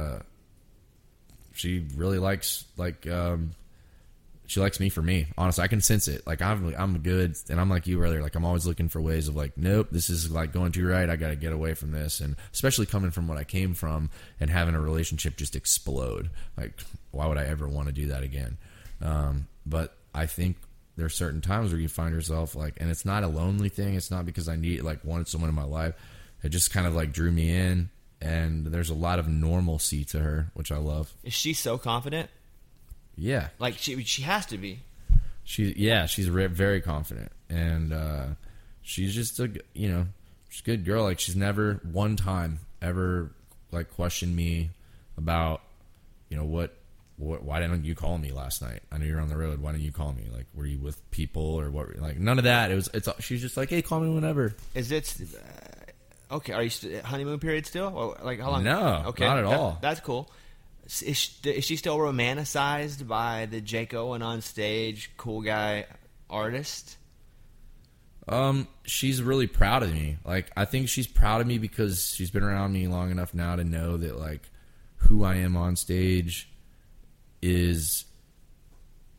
really likes she likes me for me. Honestly, I can sense it. Like I'm good, and I'm like you earlier. Like I'm always looking for ways of like, nope, this is like going too right. I got to get away from this, and especially coming from what I came from and having a relationship just explode. Like, why would I ever want to do that again? But I think there's certain times where you find yourself like, and it's not a lonely thing. It's not because I wanted someone in my life. It just kind of like drew me in. And there's a lot of normalcy to her, which I love. Is she so confident? Yeah. Like, she has to be. She's very confident. And she's just she's a good girl. Like, she's never one time ever, like, questioned me about, why didn't you call me last night? I know you're on the road. Why didn't you call me? Like, were you with people or what? Like, none of that. She's just like, hey, call me whenever. Is it... Okay, are you honeymoon period still? Or like how long? No, okay, not at all. That's cool. Is she still romanticized by the Jake Owen on stage, cool guy artist? She's really proud of me. Like, I think she's proud of me because she's been around me long enough now to know that like who I am on stage is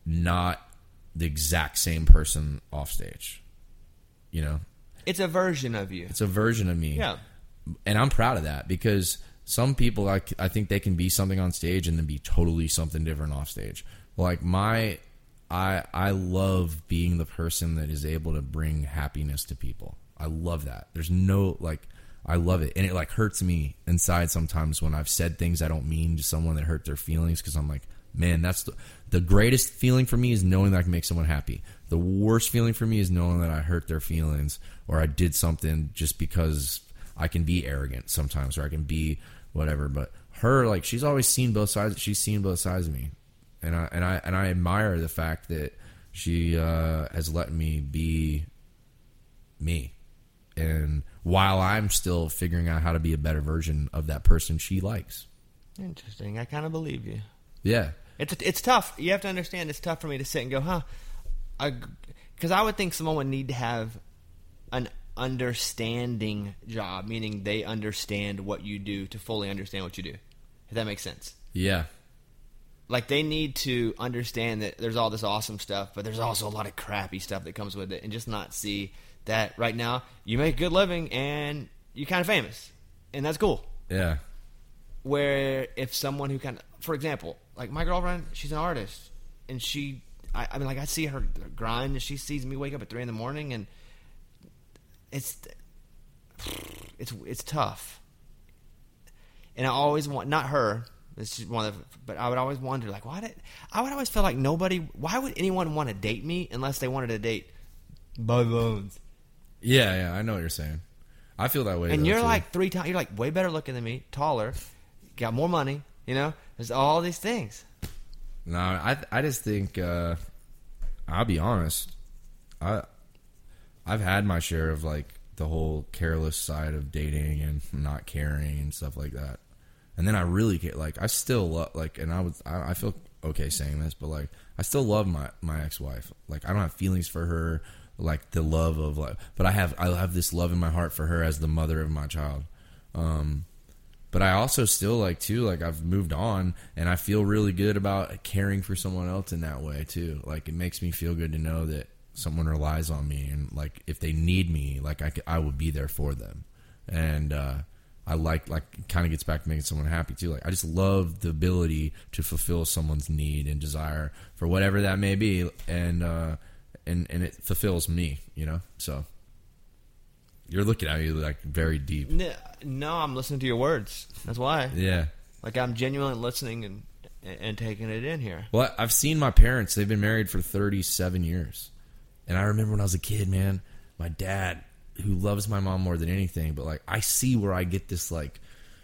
not the exact same person off stage. You know, It's a version of you. it's a version of me. Yeah. And I'm proud of that, because some people, I think they can be something on stage and then be totally something different off stage. Like I love being the person that is able to bring happiness to people. I love that. There's no, like, I love it. And it, like, hurts me inside sometimes when I've said things I don't mean to someone that hurt their feelings, because I'm like, man, that's the greatest feeling for me is knowing that I can make someone happy. The worst feeling for me is knowing that I hurt their feelings, or I did something just because I can be arrogant sometimes, or I can be whatever. But her, like, she's always seen both sides. She's seen both sides of me. And I admire the fact that she has let me be me, and while I'm still figuring out how to be a better version of that person she likes. Interesting. I kind of believe you. Yeah, It's tough. You have to understand it's tough for me to sit and go, huh? Because I would think someone would need to have an understanding job, meaning they understand what you do to fully understand what you do. If that makes sense. yeah, Like, they need to understand that there's all this awesome stuff, but there's also a lot of crappy stuff that comes with it, and just not see that right now you make a good living and you're kind of famous, and that's cool. yeah, Where if someone who kind of, for example, like my girlfriend, she's an artist, and I mean, like, I see her grind, and she sees me wake up at 3 a.m, and it's tough. And I always want, not her, this is one of the, but I would always wonder, like, I would always feel like why would anyone want to date me unless they wanted to date Bud Bones? yeah. I know what you're saying. I feel that way. And though, you're too. like 3 times, you're like way better looking than me, taller, got more money, you know? There's all these things. No, I just think I'll be honest. I've had my share of, like, the whole careless side of dating and not caring and stuff like that. And then I really get, like, I still love, like, and I feel okay saying this, but, like, I still love my ex-wife. Like, I don't have feelings for her, like, the love of, like, but I have this love in my heart for her as the mother of my child. But I also still, like, too, like, I've moved on, and I feel really good about caring for someone else in that way, too. Like, it makes me feel good to know that someone relies on me, and, like, if they need me, like, I will be there for them. And I like kind of gets back to making someone happy, too. Like, I just love the ability to fulfill someone's need and desire for whatever that may be, and it fulfills me, you know? So you're looking at me, like, very deep. No, I'm listening to your words. That's why. Yeah. Like, I'm genuinely listening and taking it in here. Well, I've seen my parents. They've been married for 37 years. And I remember when I was a kid, man, my dad, who loves my mom more than anything, but, like, I see where I get this, like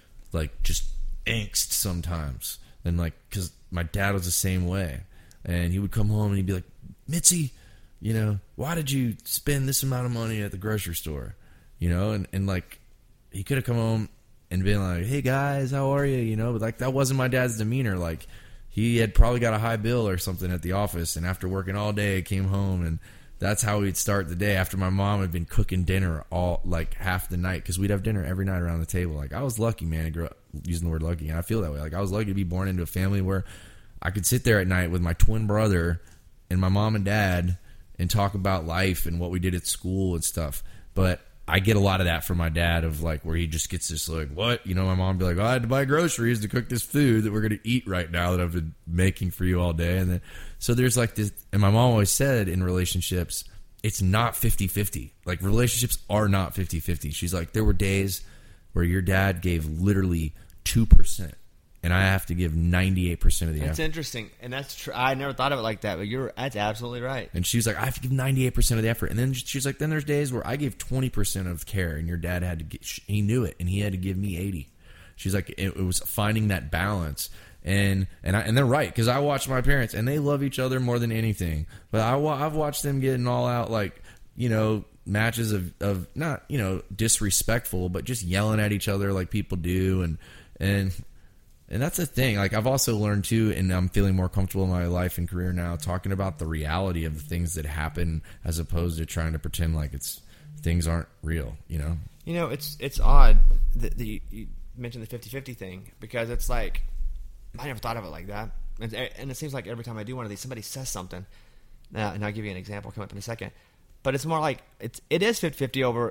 just angst sometimes. And, like, because my dad was the same way. And he would come home and he'd be like, Mitzi, you know, why did you spend this amount of money at the grocery store? You know, and like, he could have come home and been like, hey, guys, how are you? You know, but, like, that wasn't my dad's demeanor. Like, he had probably got a high bill or something at the office, and after working all day, came home, and that's how we'd start the day after my mom had been cooking dinner all, like, half the night, because we'd have dinner every night around the table. Like, I was lucky, man, to grow up using the word lucky, and I feel that way. Like, I was lucky to be born into a family where I could sit there at night with my twin brother and my mom and dad and talk about life and what we did at school and stuff. But I get a lot of that from my dad, of, like, where he just gets this, like, what? You know, my mom would be like, I had to buy groceries to cook this food that we're going to eat right now that I've been making for you all day. And then, so there's, like, this, and my mom always said in relationships, it's not 50-50. Like, relationships are not 50-50. She's like, there were days where your dad gave literally 2%, and I have to give 98% of the That's effort. interesting, and that's true. I never thought of it like that, but that's absolutely right. And she's like, I have to give 98% of the effort. And then she's like, then there's days where I gave 20% of care, and your dad had to he knew it, and he had to give me 80. She's like, it was finding that balance. And they're right, because I watch my parents, and they love each other more than anything. But I've watched them getting all out, like, you know, matches of not, you know, disrespectful, but just yelling at each other like people do. And that's the thing. Like, I've also learned, too, and I'm feeling more comfortable in my life and career now, talking about the reality of the things that happen as opposed to trying to pretend like things aren't real, you know? You know, it's odd that you mentioned the 50-50 thing, because it's like, I never thought of it like that. and it seems like every time I do one of these, somebody says something. Now, and I'll give you an example. Come up in a second. But it's more like it is 50-50 over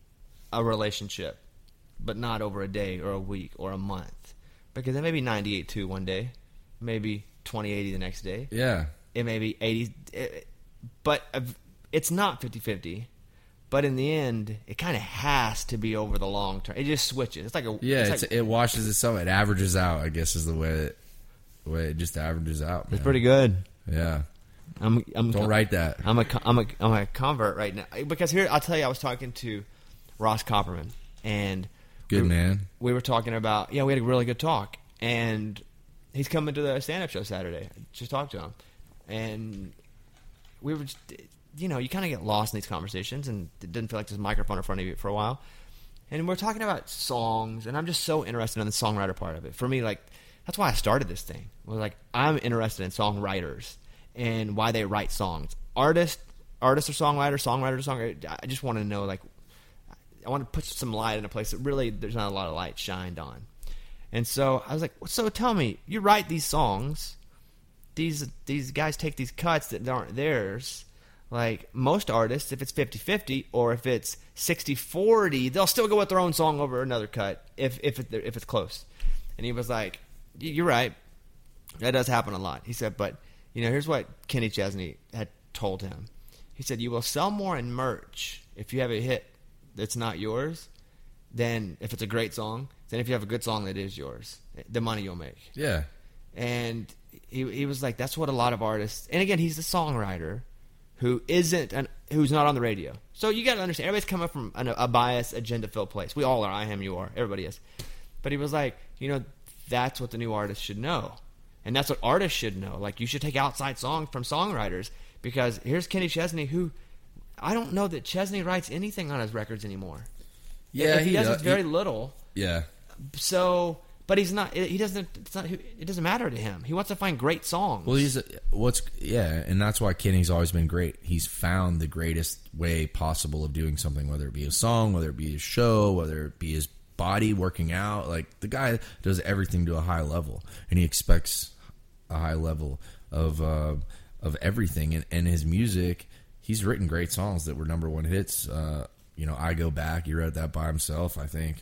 a relationship, but not over a day or a week or a month. Because it may be 98-2 one day, maybe 20-80 the next day. Yeah. It may be 80, but it's not 50-50. But in the end, it kind of has to be over the long term. It just switches. It's like it washes itself. It averages out, I guess, is the way it just averages out. Man. It's pretty good. Yeah. Don't write that. I'm a convert right now because here I'll tell you, I was talking to Ross Copperman and man. We were talking about we had a really good talk, and he's coming to the stand-up show Saturday. I just talked to him, and we were just, you kind of get lost in these conversations, and it didn't feel like there's a microphone in front of you for a while. And we're talking about songs, and I'm just so interested in the songwriter part of it. For me, like, that's why I started this thing. I'm interested in songwriters and why they write songs. Artists or songwriters or songwriter. I just want to know, like, I want to put some light in a place that really there's not a lot of light shined on. And so I was like, so tell me, you write these songs, these guys take these cuts that aren't theirs. Like, most artists, if it's 50-50 or if it's 60-40, they'll still go with their own song over another cut if it's close. And he was like, you're right. That does happen a lot. He said, but, here's what Kenny Chesney had told him. He said, you will sell more in merch if you have a hit that's not yours than if it's a great song, than if you have a good song that is yours. The money you'll make. Yeah. And he was like, that's what a lot of artists, and again, he's a songwriter who's not on the radio. So you got to understand, everybody's coming from a biased, agenda-filled place. We all are. I am. You are. Everybody is. But he was like, that's what the new artist should know, and that's what artists should know. Like, you should take outside songs from songwriters, because here's Kenny Chesney, who I don't know that Chesney writes anything on his records anymore. Yeah, he does very little. Yeah. So. But he's not. He doesn't. It doesn't matter to him. He wants to find great songs. Well, and that's why Kenny's always been great. He's found the greatest way possible of doing something, whether it be a song, whether it be a show, whether it be his body working out. Like, the guy does everything to a high level, and he expects a high level of everything. And his music, he's written great songs that were number one hits. I Go Back. He wrote that by himself, I think.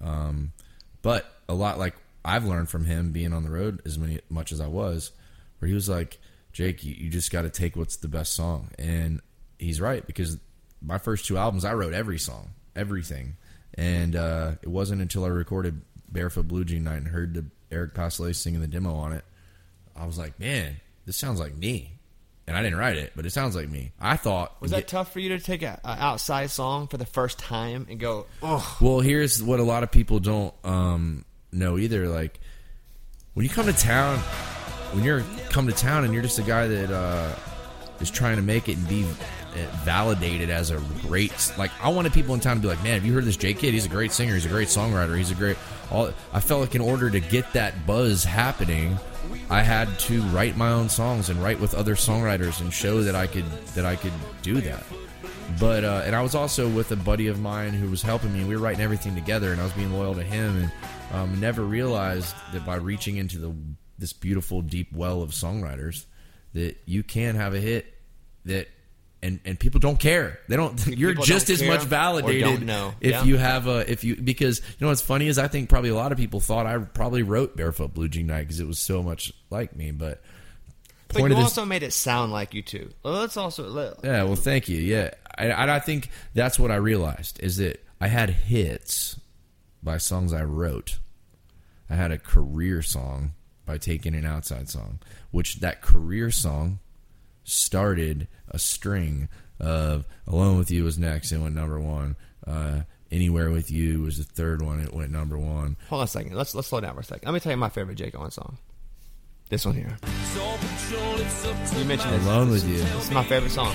But a lot, like, I've learned from him being on the road as much as I was, where he was like, Jake, you just got to take what's the best song. And he's right, because my first two albums, I wrote every song, everything. And it wasn't until I recorded Barefoot Blue Jean Night and heard Eric Pasolé singing the demo on it, I was like, man, this sounds like me. And I didn't write it, but it sounds like me. I thought... Was that tough for you to take an outside song for the first time and go, oh? Well, here's what a lot of people don't know either. Like, when you come to town, and you're just a guy that is trying to make it and be validated as a great... Like, I wanted people in town to be like, man, have you heard this J Kid? He's a great singer. He's a great songwriter. He's a great... I felt like in order to get that buzz happening, I had to write my own songs and write with other songwriters and show that I could do that. But and I was also with a buddy of mine who was helping me. We were writing everything together, and I was being loyal to him, and never realized that by reaching into this beautiful deep well of songwriters, that you can have a hit that. And people don't care. They don't. You're just as much validated because what's funny is I think probably a lot of people thought I probably wrote Barefoot Blue Jean Night because it was so much like me. But you also made it sound like you too. Let's also yeah. Well, thank you. Yeah, I think that's what I realized is that I had hits by songs I wrote. I had a career song by taking an outside song, which that career song started a string of Alone With You was next, it went number one. Anywhere With You was the third one, it went number one. Hold on a second, let's slow down for a second. Let me tell you my favorite Jake Owen song. This one here. You mentioned this. Alone With You. This is my favorite song.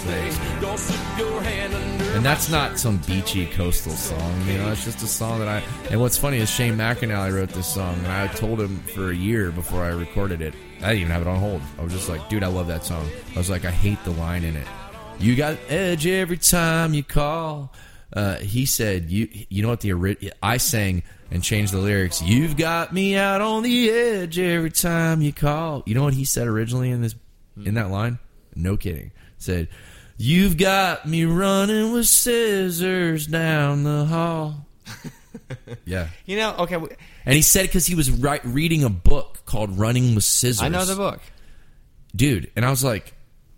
And that's not some beachy coastal song, it's just a song that and what's funny is Shane McAnally wrote this song, and I told him for a year before I recorded it. I didn't even have it on hold. I was just like, dude, I love that song. I was like, I hate the line in it. You got edge every time you call. he said, you know what I sang and changed the lyrics. You've got me out on the edge every time you call. You know what he said originally in that line? No kidding. Said, you've got me running with scissors down the hall. Yeah. You know, okay. And he said because he was reading a book called Running with Scissors. I know the book. Dude, and I was like,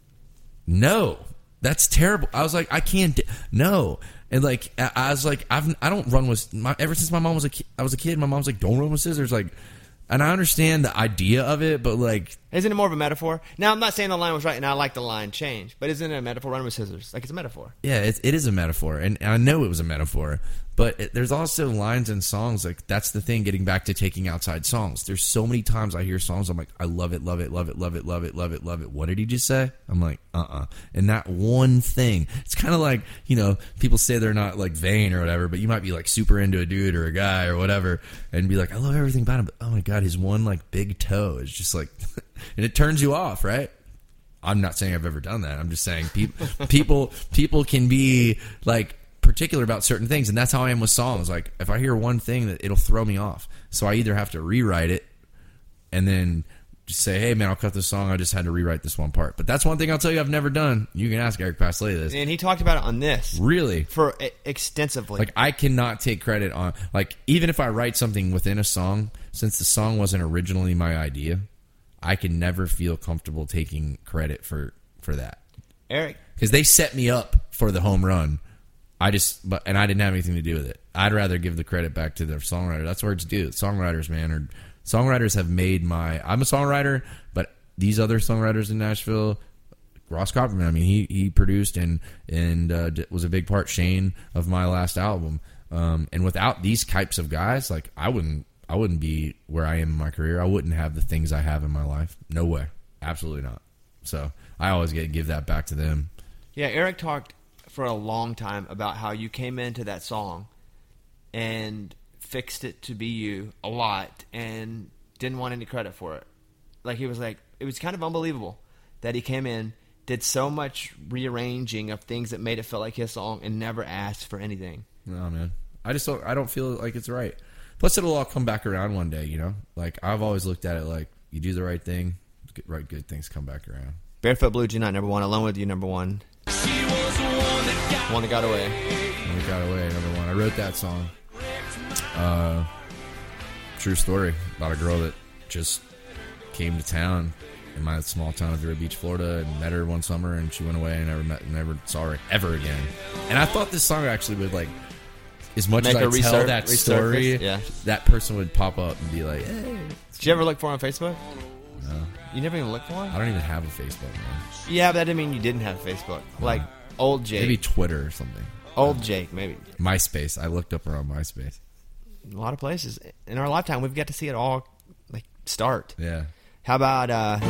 no, that's terrible. I was like, I can't, no. And like, I was like, I don't run with, ever since my mom was I was a kid, my mom's like, don't run with scissors. Like, and I understand the idea of it, but like... Isn't it more of a metaphor? Now, I'm not saying the line was right, and I like the line change, but isn't it a metaphor? Run with scissors. Like, it's a metaphor. Yeah, it is a metaphor, and I know it was a metaphor, but there's also lines in songs, like, that's the thing, getting back to taking outside songs. There's so many times I hear songs, I'm like, I love it, love it, love it, love it, love it, love it, love it. What did he just say? I'm like, And that one thing, it's kind of like, you know, people say they're not, like, vain or whatever, but you might be, like, super into a dude or a guy or whatever, and be like, I love everything about him, but oh my God, his one, like, big toe is just, like... And it turns you off, right? I'm not saying I've ever done that. I'm just saying people can be like particular about certain things, and that's how I am with songs. Like if I hear one thing, that it'll throw me off. So I either have to rewrite it, and then just say, "Hey, man, I'll cut this song. I just had to rewrite this one part." But that's one thing I'll tell you I've never done. You can ask Eric Pasley this, and he talked about it on this really extensively. Like I cannot take credit on like even if I write something within a song, since the song wasn't originally my idea. I can never feel comfortable taking credit for that. Eric. Because they set me up for the home run. And I didn't have anything to do with it. I'd rather give the credit back to the songwriter. That's where it's due. Songwriters, man. Songwriters have made I'm a songwriter, but these other songwriters in Nashville, Ross Copperman, I mean, he produced and was a big part, Shane, of my last album. And without these types of guys, like I wouldn't be where I am in my career. I wouldn't have the things I have in my life. No way. Absolutely not. So I always give that back to them. Yeah, Eric talked for a long time about how you came into that song and fixed it to be you a lot and didn't want any credit for it. Like he was like, it was kind of unbelievable that he came in, did so much rearranging of things that made it feel like his song and never asked for anything. No, man. I don't feel like it's right. Plus, it'll all come back around one day, you know? Like, I've always looked at it like, you do the right thing, good things come back around. Barefoot Blue Jean, number one. Alone With You, number one. She was the one that got away. One that got away, number one. I wrote that song. True story about a girl that just came to town in my small town of Vero Beach, Florida, and met her one summer, and she went away and never saw her ever again. And I thought this song actually would, like, as much as I tell that story, that person would pop up and be like, hey. Did you ever look for her on Facebook? No. You never even looked for her? I don't even have a Facebook, man. Yeah, but that didn't mean you didn't have Facebook. Like, old Jake. Maybe Twitter or something. Old Jake, maybe. MySpace. I looked up her on MySpace. A lot of places. In our lifetime, we've got to see it all, like, start. Yeah. How about,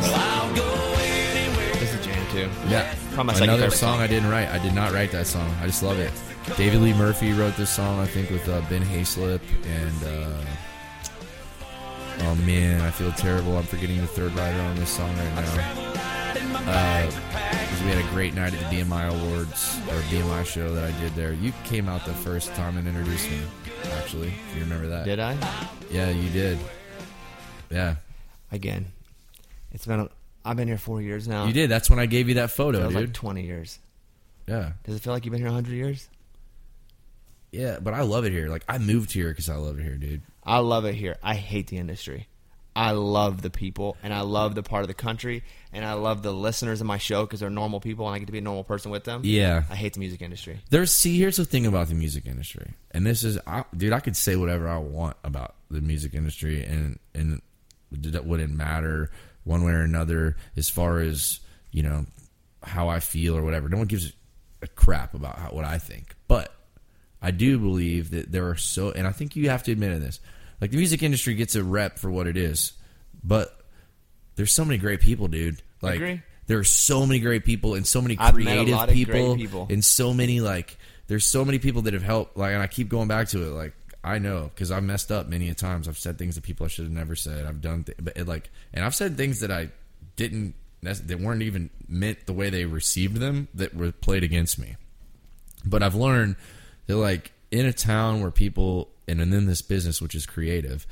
this is jam, too. Yeah. Another song I didn't write. I did not write that song. I just love it. David Lee Murphy wrote this song, I think, with Ben Hayslip, and oh man, I feel terrible. I'm forgetting the third writer on this song right now. Because we had a great night at the BMI Awards, or BMI show that I did there. You came out the first time and introduced me, actually, if you remember that. Did I? Yeah, you did. Yeah. Again, I've been here 4 years now. You did. That's when I gave you that photo, feels dude. like 20 years. Yeah. Does it feel like you've been here 100 years? Yeah, but I love it here. Like, I moved here because I love it here, dude. I love it here. I hate the industry. I love the people, and I love the part of the country, and I love the listeners of my show because they're normal people, and I get to be a normal person with them. Yeah. I hate the music industry. Here's the thing about the music industry, and this is, dude, I could say whatever I want about the music industry, and it wouldn't matter one way or another as far as, you know, how I feel or whatever. No one gives a crap about what I think, but I do believe that there are and I think you have to admit in this, like the music industry gets a rep for what it is, but there's so many great people, dude. Like, agree. There are so many great people and so many I've creative met a lot of people, great people, and so many, like, there's so many people that have helped. Like, and I keep going back to it. Like, I know because I've messed up many a times. I've said things that people I should have never said. I've done, and I've said things that I didn't, that weren't even meant the way they received them, that were played against me. But I've learned They're like, in a town where people, and in this business, which is creative,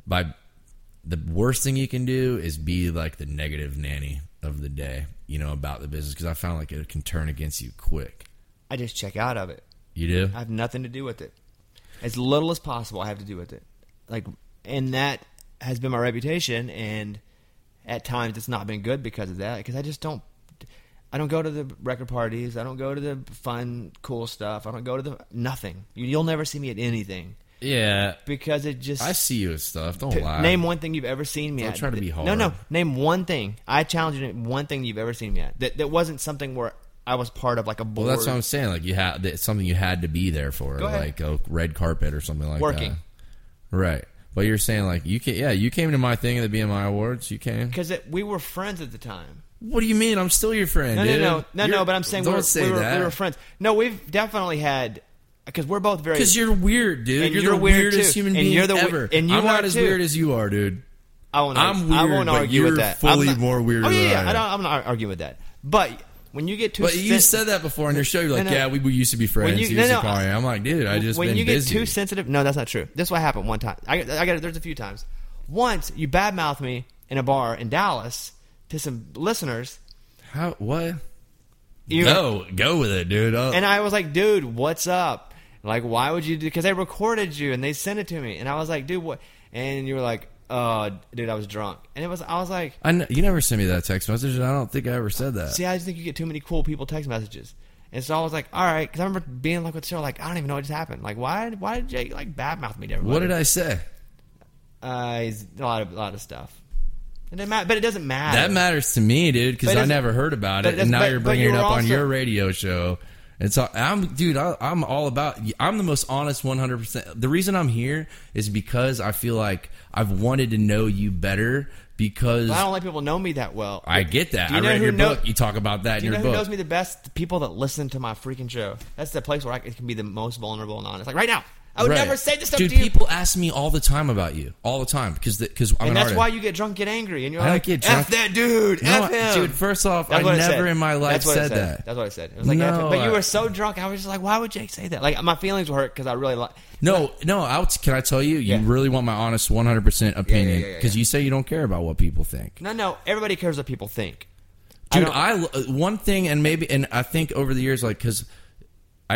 the worst thing you can do is be like the negative nanny of the day, about the business, because I found like it can turn against you quick. I just check out of it. You do? I have nothing to do with it. As little as possible, I have to do with it. And that has been my reputation, and at times it's not been good because of that, because I don't go to the record parties. I don't go to the fun, cool stuff. I don't go to nothing. You'll never see me at anything. Yeah. Because it just... I see you at stuff. Don't lie. Name one thing you've ever seen me at. Don't try to be hard. No. Name one thing. I challenge you to name one thing you've ever seen me at. That wasn't something where I was part of like a board. Well, that's what I'm saying. Like it's something you had to be there for. Go ahead. Like a red carpet or something like Working. that. Right. But you're saying like, you came to my thing at the BMI Awards. You came? Because we were friends at the time. What do you mean? I'm still your friend, dude. No, but I'm saying we were friends. No, we've definitely had... Because we're both very... Because you're weird, dude. And you're the weirdest human being ever. And you I'm not as too. weird as you are, dude. I'm weird, I won't but argue you're with that. fully more weird than I am. I'm not arguing with that. But when you get too... But you said that before on your show. You're like, we used to be friends. You used to call me. I'm like, dude, I just been busy. When you get too sensitive... No, that's not true. This is what happened one time. I got it. There's a few times. Once, you badmouthed me in a bar in Dallas to some listeners... How? What? Go with it, dude. And I was like, dude, what's up? Like, why would you do? Because they recorded you and they sent it to me, and I was like, dude, what? And you were like, dude, I was drunk, and I was like, you never sent me that text message. And I don't think I ever said that. See, I just think you get too many cool people text messages, and so I was like, all right, because I remember being like with Sarah, like, I don't even know what just happened. Like, why did Jake like badmouth me to everybody? What did I say? He's a lot of stuff. But it doesn't matter. That matters to me, dude, because I never heard about it, and now you're bringing it up on your radio show. I'm all about. I'm the most honest 100%. The reason I'm here is because I feel like I've wanted to know you better. Because I don't let people know me that well. I get that. I read your book. You talk about that in your book. Do you know who knows me the best? The people that listen to my freaking show. That's the place where it can be the most vulnerable and honest. Like right now. I would never say this stuff to you. Dude, people ask me all the time about you. All the time. Because I'm an artist. And that's why you get drunk, get angry. And you're like, get drunk. F that dude. No, F him. Dude, first off, I never in my life said that. That's what I said. It was like, F him. But you were so drunk, I was just like, why would Jake say that? Like, my feelings were hurt because I really like... No, can I tell you? You really want my honest 100% opinion. Because you say you don't care about what people think. No. Everybody cares what people think. Dude, one thing, and I think over the years, like, because I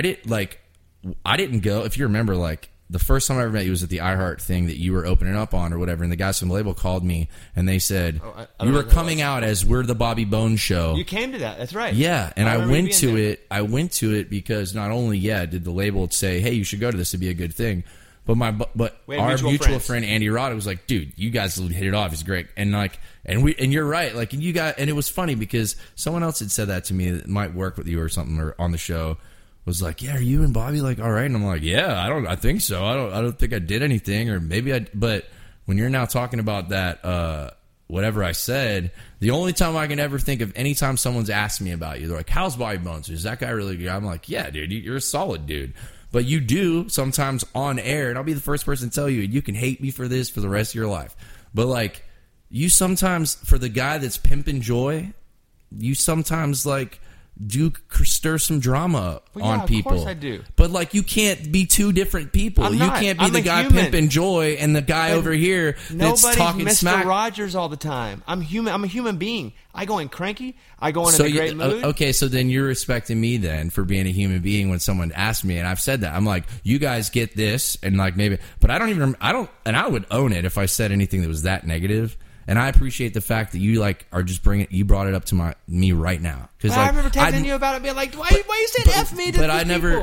didn't go, if you remember, like, the first time I ever met you was at the iHeart thing that you were opening up on or whatever, and the guys from the label called me, and they said, you were coming out as We're the Bobby Bones Show. You came to that, that's right. Yeah, and I went to it. I went to it because not only, did the label say, hey, you should go to this, it'd be a good thing, but our mutual friend Andy Roddick was like, dude, you guys hit it off, he's great. And like, and you're right, like, and it was funny because someone else had said that to me that might work with you or something or on the show. Was like, are you and Bobby like all right? And I'm like, I think so. I don't think I did anything, or maybe but when you're now talking about that, whatever I said, the only time I can ever think of any time someone's asked me about you, they're like, how's Bobby Bones? Is that guy really good? I'm like, yeah, dude, you're a solid dude. But you do sometimes on air, and I'll be the first person to tell you, you can hate me for this for the rest of your life. But like, you sometimes, for the guy that's pimping joy, you sometimes like, do stir some drama on people. Of course I do. But like, you can't be two different people. You can't be the guy pimping joy and the guy over here that's talking Mr. smack. Rogers all the time. I'm human. I'm a human being. I go in cranky. I go in a great mood. Okay, so then you're respecting me then for being a human being when someone asks me, and I've said that. I'm like, you guys get this, and like maybe, but I I would own it if I said anything that was that negative. And I appreciate the fact that you like are just you brought it up to me right now. Because I remember texting you about it, being like, why you said F me to But I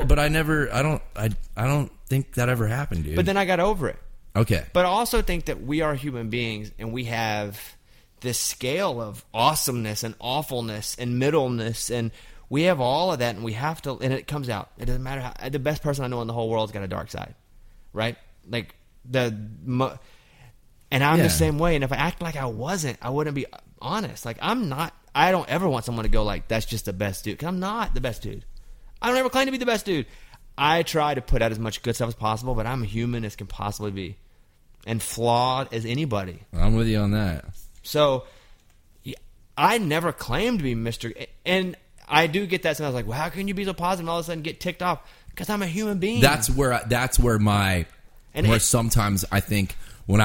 don't think that ever happened, dude. But then I got over it. Okay. But I also think that we are human beings, and we have this scale of awesomeness and awfulness and middleness, and we have all of that, and we have to, and it comes out. It doesn't matter how, the best person I know in the whole world's got a dark side, right? Like and I'm the same way. And if I act like I wasn't, I wouldn't be honest. Like, I'm not. I don't ever want someone to go like, that's just the best dude. Because I'm not the best dude. I don't ever claim to be the best dude. I try to put out as much good stuff as possible, but I'm human as can possibly be. And flawed as anybody. I'm with you on that. So, I never claimed to be Mr. And I do get that. So I was like, well, how can you be so positive and all of a sudden get ticked off? Because I'm a human being. That's where my And where it- sometimes I think when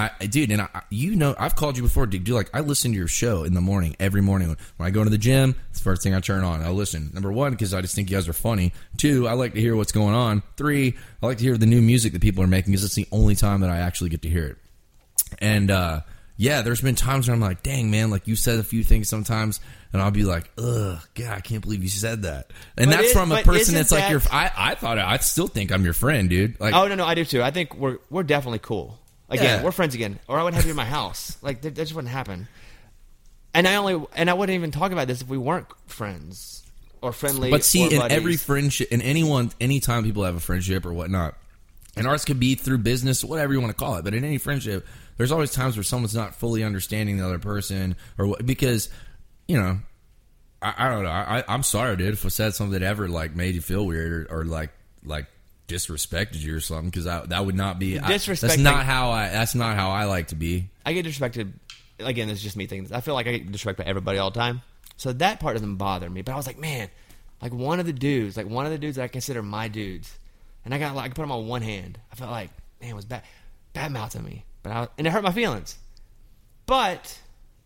I've called you before, dude. Like I listen to your show in the morning every morning when I go to the gym. It's the first thing I turn on. I listen. Number one, because I just think you guys are funny. 2, I like to hear what's going on. 3, I like to hear the new music that people are making because it's the only time that I actually get to hear it. And yeah, there's been times where I'm like, dang man, like you said a few things sometimes, and I'll be like, ugh, God, I can't believe you said that. And that's from a person that's like your. I still think I'm your friend, dude. Like, oh no, I do too. I think we're definitely cool. Again, Yeah. we're friends again, or I wouldn't have you in my house. Like that just wouldn't happen. And I wouldn't even talk about this if we weren't friends or friendly. But see, or in buddies. every friendship, anytime people have a friendship or whatnot, and ours could be through business, whatever you want to call it. But in any friendship, there's always times where someone's not fully understanding the other person, or because, you know, I don't know. I'm sorry, dude, if I said something that ever like made you feel weird or like disrespected you or something, because that would not be. Disrespect. That's not how I like to be. I get disrespected. Again, it's just me thinking this. I feel like I get disrespected by everybody all the time. So that part doesn't bother me. But I was like, man, like one of the dudes that I consider my dudes, and I could put him on one hand. I felt like, man, it was bad mouthing me, and it hurt my feelings. But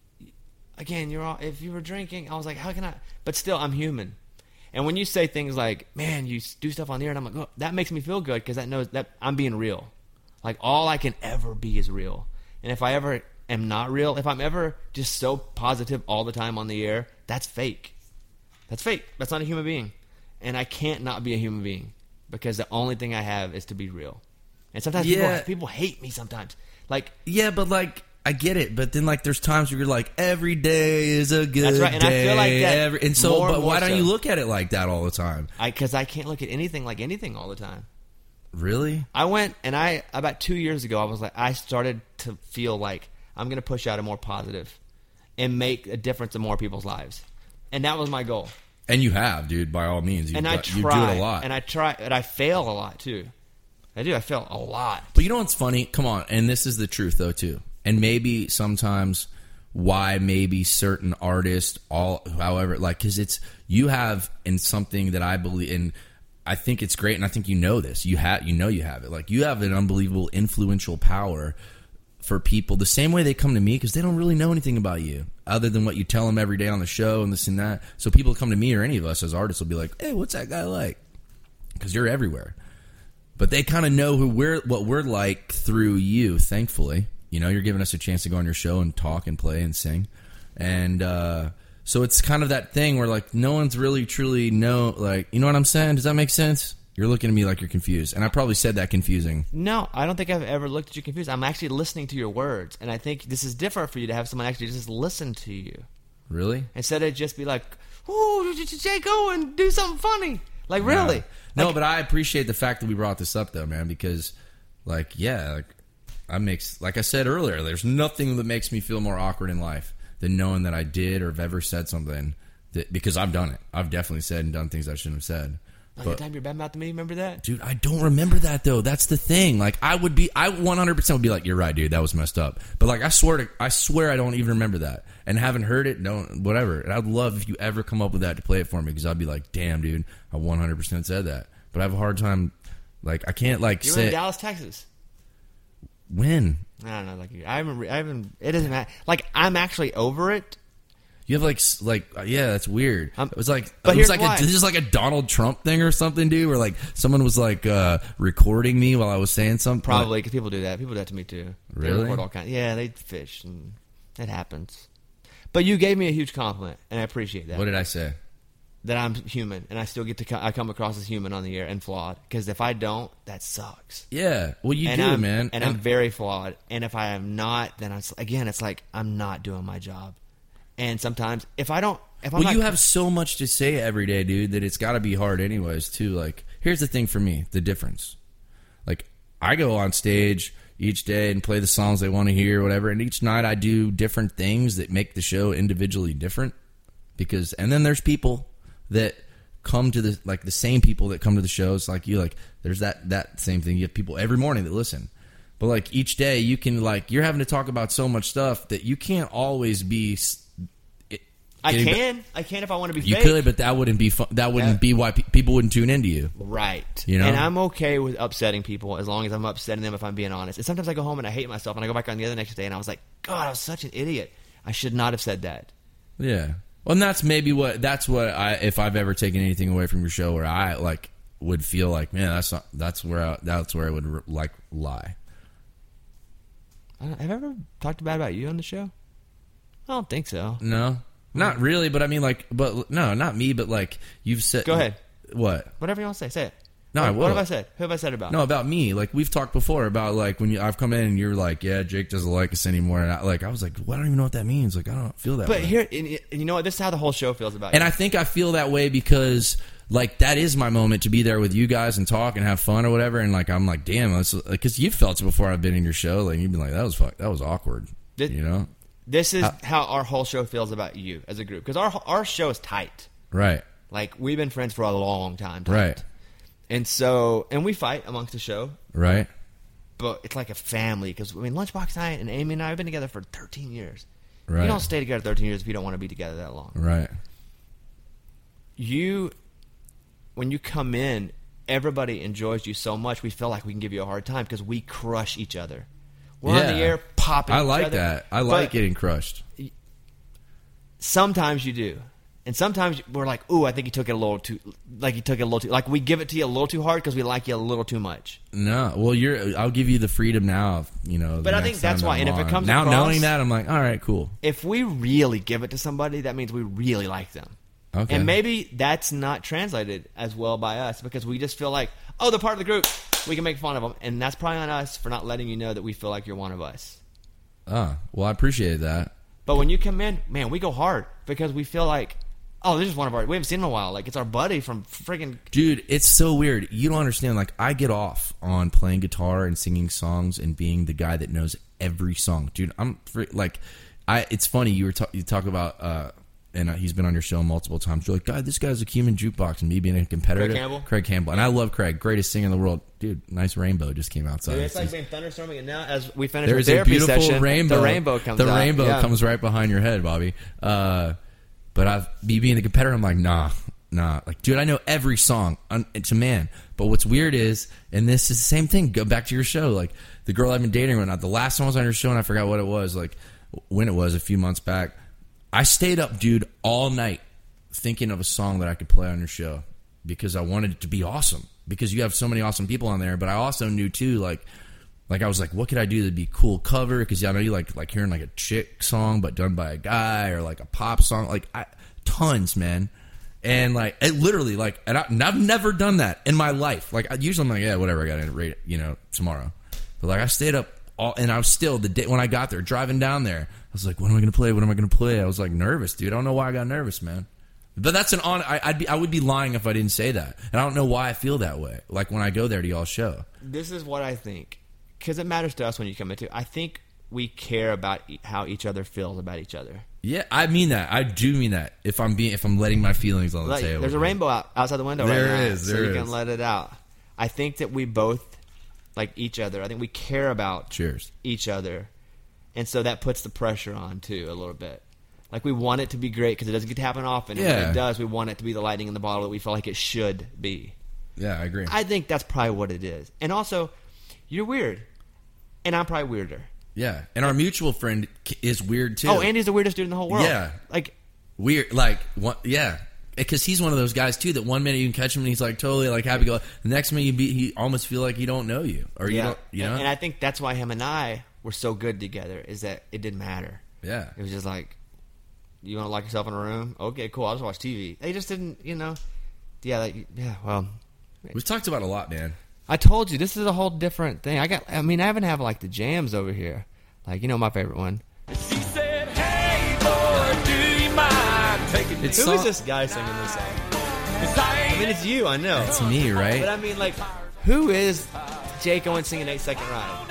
again, if you were drinking, I was like, how can I? But still, I'm human. And when you say things like, man, you do stuff on the air, and I'm like, oh, that makes me feel good because that knows that I'm being real. Like all I can ever be is real. And if I ever am not real, if I'm ever just so positive all the time on the air, that's fake. That's fake. That's not a human being. And I can't not be a human being because the only thing I have is to be real. And sometimes people hate me sometimes. Like, yeah, but like I get it, but then like there's times where you're like, every day is a good That's right, and day. I feel like that and so, more and but more why don't so. you look at it like that all the time? because I can't look at anything like anything all the time. Really? I went and about 2 years ago, I started to feel like I'm going to push out a more positive and make a difference in more people's lives. And that was my goal. And you have, dude, by all means. You do it a lot. And I try, and I fail a lot too. I fail a lot. But you know what's funny? Come on, and this is the truth though too. And maybe sometimes why maybe certain artists, however, like because you have in something that I believe in. I think it's great, and I think you know this. You have it. Like you have an unbelievable influential power for people. The same way they come to me because they don't really know anything about you other than what you tell them every day on the show and this and that. So people come to me or any of us as artists will be like, "Hey, what's that guy like?" Because you're everywhere. But they kind of know what we're like through you, thankfully. You know, you're giving us a chance to go on your show and talk and play and sing. And so it's kind of that thing where, like, no one's really truly like, you know what I'm saying? Does that make sense? You're looking at me like you're confused. And I probably said that confusing. No, I don't think I've ever looked at you confused. I'm actually listening to your words. And I think this is different for you to have someone actually just listen to you. Really? Instead of just be like, ooh, Jay, go and do something funny. Like, really? No, Like, but I appreciate the fact that we brought this up, though, man, because, like, yeah, like I said earlier, there's nothing that makes me feel more awkward in life than knowing that I did or have ever said something because I've done it. I've definitely said and done things I shouldn't have said. like the time you're bad mouth to me, remember that? Dude, I don't remember that though. That's the thing. Like I 100% would be like, you're right, dude. That was messed up. But like I swear I don't even remember that and haven't heard it. Don't whatever. And I'd love if you ever come up with that to play it for me because I'd be like, damn, dude, I 100% said that. But I have a hard time. Like I can't like You were say in Dallas, Texas. when. I don't know. Like I haven't. It doesn't matter. Like I'm actually over it. You have yeah, that's weird. It was like but it was here's like why. this is like a Donald Trump thing or something, dude. Where like someone was like recording me while I was saying something. Probably because people do that. People do that to me too. They Really? record all kinds. Yeah, they fish and it happens. But you gave me a huge compliment, and I appreciate that. What did I say? That I'm human, and I still get to I come across as human on the air and flawed. Because if I don't, that sucks. Yeah, well, you And do, I'm, man. And I'm very flawed. And if I am not, then it's like I'm not doing my job. And sometimes if I'm well, not, you have so much to say every day, dude, that it's got to be hard anyways, too. Like, here's the thing for me, the difference. Like, I go on stage each day and play the songs they want to hear, whatever, and each night I do different things that make the show individually different. And then there's people that come to the same people that come to the shows like you. Like, there's that same thing. You have people every morning that listen. But, like, each day you can, like, you're having to talk about so much stuff that you can't always be I can if I want to be You fake. could, but that wouldn't be fun. That wouldn't be why people wouldn't tune into you. Right. You know? And I'm okay with upsetting people as long as I'm upsetting them if I'm being honest. And sometimes I go home and I hate myself and I go back on the other next day and I was like, God, I was such an idiot. I should not have said that. Yeah. Well, and that's maybe that's what I, if I've ever taken anything away from your show, where I like would feel like, man, that's where I would like lie. Have I ever talked bad about you on the show? I don't think so. No, not really. But I mean, like, but no, not me. But like, you've said. Go ahead. What? Whatever you want to say. Say it. No, I will. What have I said? Who have I said about? No, about me. Like, we've talked before about like when I've come in and you're like, yeah, Jake doesn't like us anymore. And I was like, well, I don't even know what that means. Like, I don't feel that way. But here, and you know what? This is how the whole show feels about And you. I think I feel that way because, like, that is my moment to be there with you guys and talk and have fun or whatever. And, like, I'm like, damn, because you've felt it before I've been in your show. Like, you've been like, that was awkward. You know? This is how our whole show feels about you as a group. Because our show is tight. Right. Like, we've been friends for a long time. Tight. Right. And so, and we fight amongst the show. Right. But it's like a family. Because, I mean, Lunchbox and I and Amy and I have been together for 13 years. Right. You don't stay together 13 years if you don't want to be together that long. Right. When you come in, everybody enjoys you so much, we feel like we can give you a hard time because we crush each other. We're on the air popping I each like other. that. I like getting crushed. Sometimes you do. And sometimes we're like, ooh, I think he took it a little too, like we give it to you a little too hard because we like you a little too much. No. Well, I'll give you the freedom now, you know. But I think that's why, and if it comes now across, knowing that, I'm like, all right, cool. If we really give it to somebody, that means we really like them. Okay. And maybe that's not translated as well by us because we just feel like, oh, they're part of the group. We can make fun of them. And that's probably on us for not letting you know that we feel like you're one of us. Oh, well, I appreciate that. But when you come in, man, we go hard because we feel like, oh, this is one of our, we haven't seen him in a while. Like, it's our buddy from friggin'. Dude, it's so weird. You don't understand. Like, I get off on playing guitar and singing songs and being the guy that knows every song. Dude, it's funny. You talk about, and he's been on your show multiple times. You're like, God, this guy's a human jukebox, and me being a competitor. Craig Campbell. And I love Craig. Greatest singer in the world. Dude, nice rainbow just came outside. Dude, it's like being thunderstorming, and now as we finish there's the therapy a beautiful session, rainbow. the rainbow comes out. The rainbow comes right behind your head, Bobby. But me being the competitor, I'm like, nah. Like, dude, I know every song to man. But what's weird is, and this is the same thing, go back to your show, like, the girl I've been dating right now, the last one was on your show, and I forgot what it was, like, when it was, a few months back. I stayed up, dude, all night thinking of a song that I could play on your show because I wanted it to be awesome. Because you have so many awesome people on there, but I also knew, too, like I was like, what could I do that'd be cool cover? Because I know you like hearing like a chick song, but done by a guy, or like a pop song, like tons, man. And like it literally, like, and I've never done that in my life. Like usually I'm like, yeah, whatever, I got to rate it, tomorrow. But like I stayed up and I was still the day when I got there, driving down there, I was like, what am I going to play? What am I going to play? I was like nervous, dude. I don't know why I got nervous, man. But that's I would be lying if I didn't say that, and I don't know why I feel that way. Like when I go there to y'all's show. This is what I think. Because it matters to us when you come into. I think we care about how each other feels about each other. Yeah, I mean that. I do mean that. If I'm letting my feelings on the table. There's a rainbow outside the window there right now. Is, so you can let it out. I think that we both like each other. I think we care about each other. And so that puts the pressure on, too, a little bit. Like, we want it to be great because it doesn't get to happen often. And when it does, we want it to be the lightning in the bottle that we feel like it should be. Yeah, I agree. I think that's probably what it is. And also, you're weird. And I'm probably weirder. Yeah. And our mutual friend is weird, too. Oh, Andy's the weirdest dude in the whole world. Yeah. Like, weird. Like, yeah. Because he's one of those guys, too, that one minute you can catch him and he's like totally like happy go. The next minute he almost feel like he don't know you. Or you don't, And I think that's why him and I were so good together, is that it didn't matter. Yeah. It was just like, you want to lock yourself in a room? Okay, cool. I'll just watch TV. They just didn't, well. We've talked about it a lot, man. I told you, this is a whole different thing. I haven't have like the jams over here. Like, my favorite one. She said, hey, boy, do you mind taking me? Who is this guy singing this song? I mean, it's you, I know. It's me, right? But I mean, like, who is Jake Owens singing 8 Second Ride?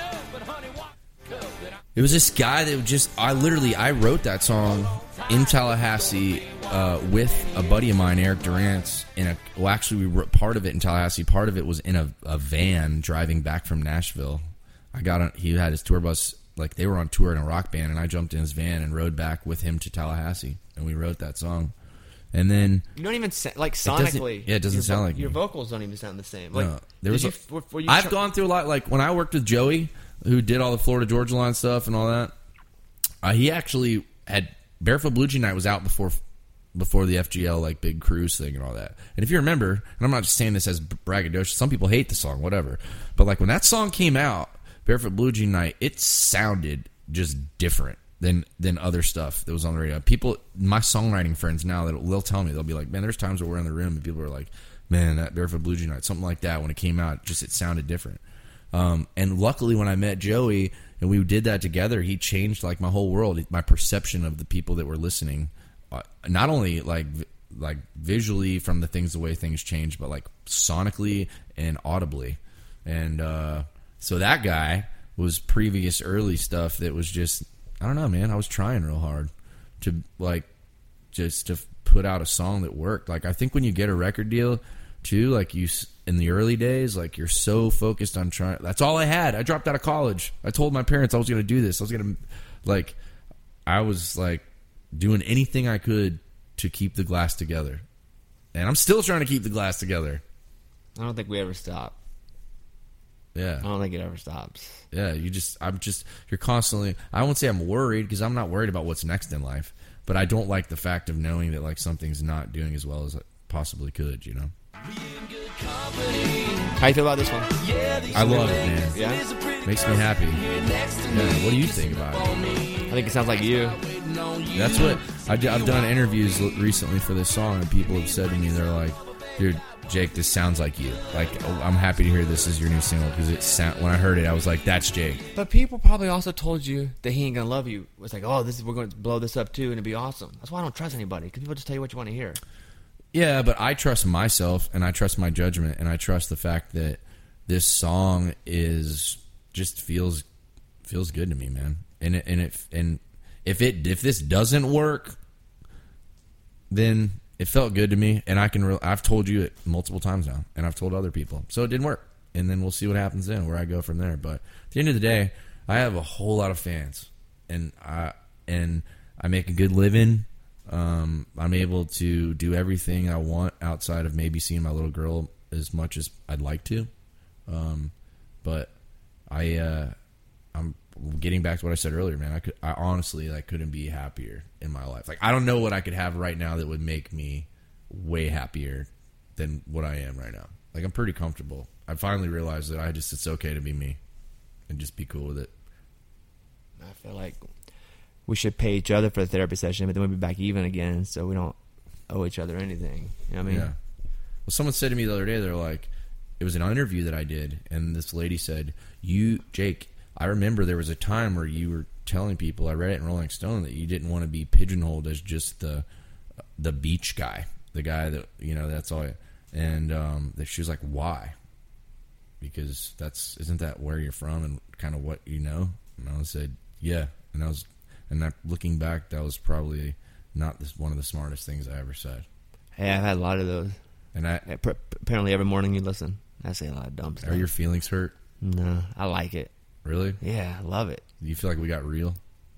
It was this guy that I wrote that song in Tallahassee with a buddy of mine, Eric Durant. Actually, we wrote part of it in Tallahassee. Part of it was in a van driving back from Nashville. He had his tour bus, like they were on tour in a rock band, and I jumped in his van and rode back with him to Tallahassee. and we wrote that song. And then You don't even like sonically. It doesn't sound like your you. vocals don't even sound the same. Like, No, there was were you I've gone through a lot. Like when I worked with Joey, who did all the Florida Georgia Line stuff and all that. He actually had Barefoot Blue Jean Night was out before the FGL like big cruise thing and all that. And if you remember, and I'm not just saying this as braggadocious, some people hate the song, whatever. But like when that song came out, Barefoot Blue Jean Night, it sounded just different than other stuff that was on the radio. People, my songwriting friends now, they'll tell me, they'll be like, man, there's times where we're in the room and people are like, man, that Barefoot Blue Jean Night, something like that. When it came out, just it sounded different. And luckily when I met Joey and we did that together, he changed like my whole world, my perception of the people that were listening. Not only like visually from the way things change, but like sonically and audibly. And so that guy was previous early stuff that was just, I don't know, man. I was trying real hard to like just to put out a song that worked. Like I think when you get a record deal too, like you in the early days, like you're so focused on trying. That's all I had. I dropped out of college. I told my parents I was going to do this. I was doing anything I could to keep the glass together. And I'm still trying to keep the glass together. I don't think we ever stop. Yeah. I don't think it ever stops. Yeah, you're constantly, I won't say I'm worried because I'm not worried about what's next in life, but I don't like the fact of knowing that like something's not doing as well as it possibly could, you know? How you feel about this one? I love it, man. Yeah? Makes me happy. Yeah, what do you think about it? I think it sounds like you. That's what I've done interviews recently for this song, and people have said to me, they're like, dude, Jake, this sounds like you. Like, I'm happy to hear this is your new single because when I heard it, I was like, that's Jake. But people probably also told you that he ain't gonna love you. It's like, oh, we're going to blow this up too, and it'd be awesome. That's why I don't trust anybody, because people just tell you what you want to hear. Yeah, but I trust myself, and I trust my judgment, and I trust the fact that this song just feels good to me, man. And if this doesn't work, then it felt good to me, and I've told you it multiple times now, and I've told other people. So it didn't work, and then we'll see what happens then, where I go from there. But at the end of the day, I have a whole lot of fans, and I make a good living. I'm able to do everything I want outside of maybe seeing my little girl as much as I'd like to. But I'm getting back to what I said earlier, man. I honestly couldn't be happier in my life. Like, I don't know what I could have right now that would make me way happier than what I am right now. Like, I'm pretty comfortable. I finally realized that it's okay to be me and just be cool with it. I feel like we should pay each other for the therapy session, but then we'll be back even again, so we don't owe each other anything. You know what I mean? Yeah. Well, someone said to me the other day, they're like, it was an interview that I did, and this lady said, Jake, I remember there was a time where you were telling people, I read it in Rolling Stone, that you didn't want to be pigeonholed as just the beach guy, the guy that, that's all. And that she was like, why? Because isn't that where you're from and kind of what you know? And I said, yeah. And looking back, that was probably not one of the smartest things I ever said. Hey, I've had a lot of those. And apparently every morning you listen. I say a lot of dumb stuff. Are your feelings hurt? No, I like it. Really? Yeah, I love it. You feel like we got real?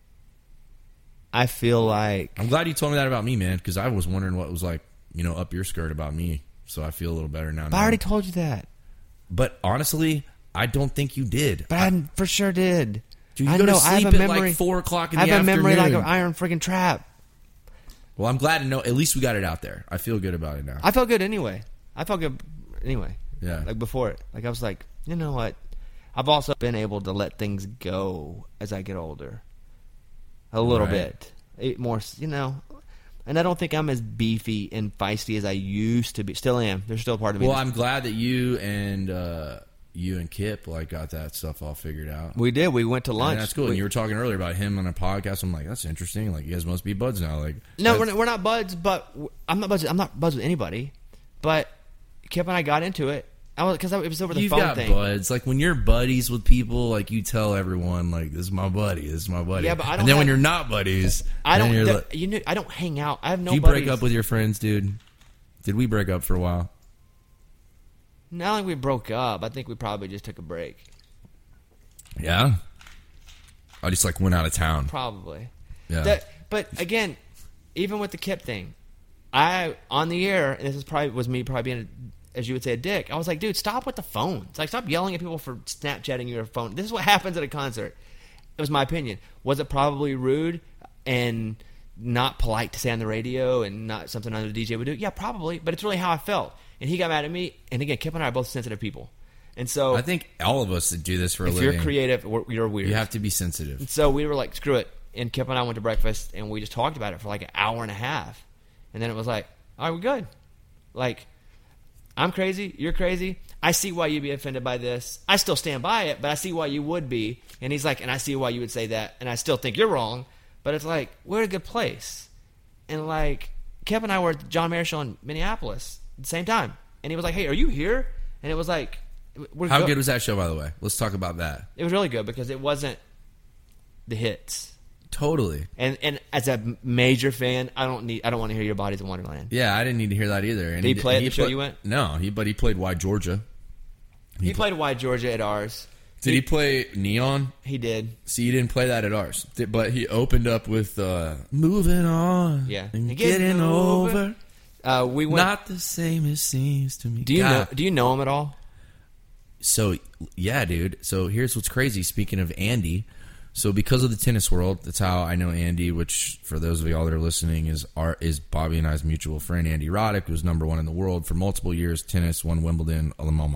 I feel like... I'm glad you told me that about me, man, because I was wondering what was like, up your skirt about me. So I feel a little better now. But I already told you that. But honestly, I don't think you did. But I for sure did. Dude, you go to sleep at like 4 o'clock in the afternoon. I have a memory like an iron freaking trap. Well, I'm glad to know. At least we got it out there. I feel good about it now. I felt good anyway. Yeah. Like before it. Like I was like, you know what? I've also been able to let things go as I get older. A little bit. More, And I don't think I'm as beefy and feisty as I used to be. Still am. There's still a part of me. Well, I'm glad that you and Kip got that stuff all figured out. We did. We went to lunch. And that's cool. And you were talking earlier about him on a podcast. I'm like, that's interesting. Like, you guys must be buds now. Like, no, we're not buds. But I'm not buds with anybody. But Kip and I got into it. Because it was over the phone thing. You've got buds. Like, when you're buddies with people, like, you tell everyone, like, this is my buddy. This is my buddy. Yeah, but I don't. And then when you're not buddies, I don't hang out. I have no. Do you buddies. break up with your friends, dude? Did we break up for a while? Not like we broke up. I think we probably just took a break. Yeah. I just went out of town. Probably. Yeah. But again, even with the Kip thing, I on the air, and this was me being, as you would say, a dick. I was like, dude, stop with the phones. Like, stop yelling at people for Snapchatting your phone. This is what happens at a concert. It was my opinion. Was it probably rude and not polite to say on the radio and not something another DJ would do? Yeah, probably. But it's really how I felt. And he got mad at me. And again, Kip and I are both sensitive people. And so I think all of us that do this for a if living, you're creative, you're weird. you have to be sensitive. And so we were like, screw it. And Kip and I went to breakfast, and we just talked about it for like an hour and a half. And then it was like, all right, we're good. Like, I'm crazy. You're crazy. I see why you'd be offended by this. I still stand by it, but I see why you would be. And he's like, and I see why you would say that. And I still think you're wrong. But it's like, we're at a good place. And like, Kip and I were at the John Mayer show in Minneapolis at the same time. And he was like, hey, are you here? And it was like, How good was that show, by the way? Let's talk about that. It was really good because it wasn't the hits. Totally. And as a major fan, I don't want to hear Your Body's a Wonderland. Yeah, I didn't need to hear that either. And Did he play at the show you went? No, but he played Why Georgia. He played Why Georgia at ours. Did he play Neon? He did. See, you didn't play that at ours. But he opened up with Moving On. Yeah. And Getting Over. We went. Not the same it seems to me. Do you know him at all? So, yeah, dude. So here's what's crazy. Speaking of Andy, so because of the tennis world, that's how I know Andy, which for those of y'all that are listening is Bobby and I's mutual friend, Andy Roddick, who was #1 in the world for multiple years, tennis, won Wimbledon,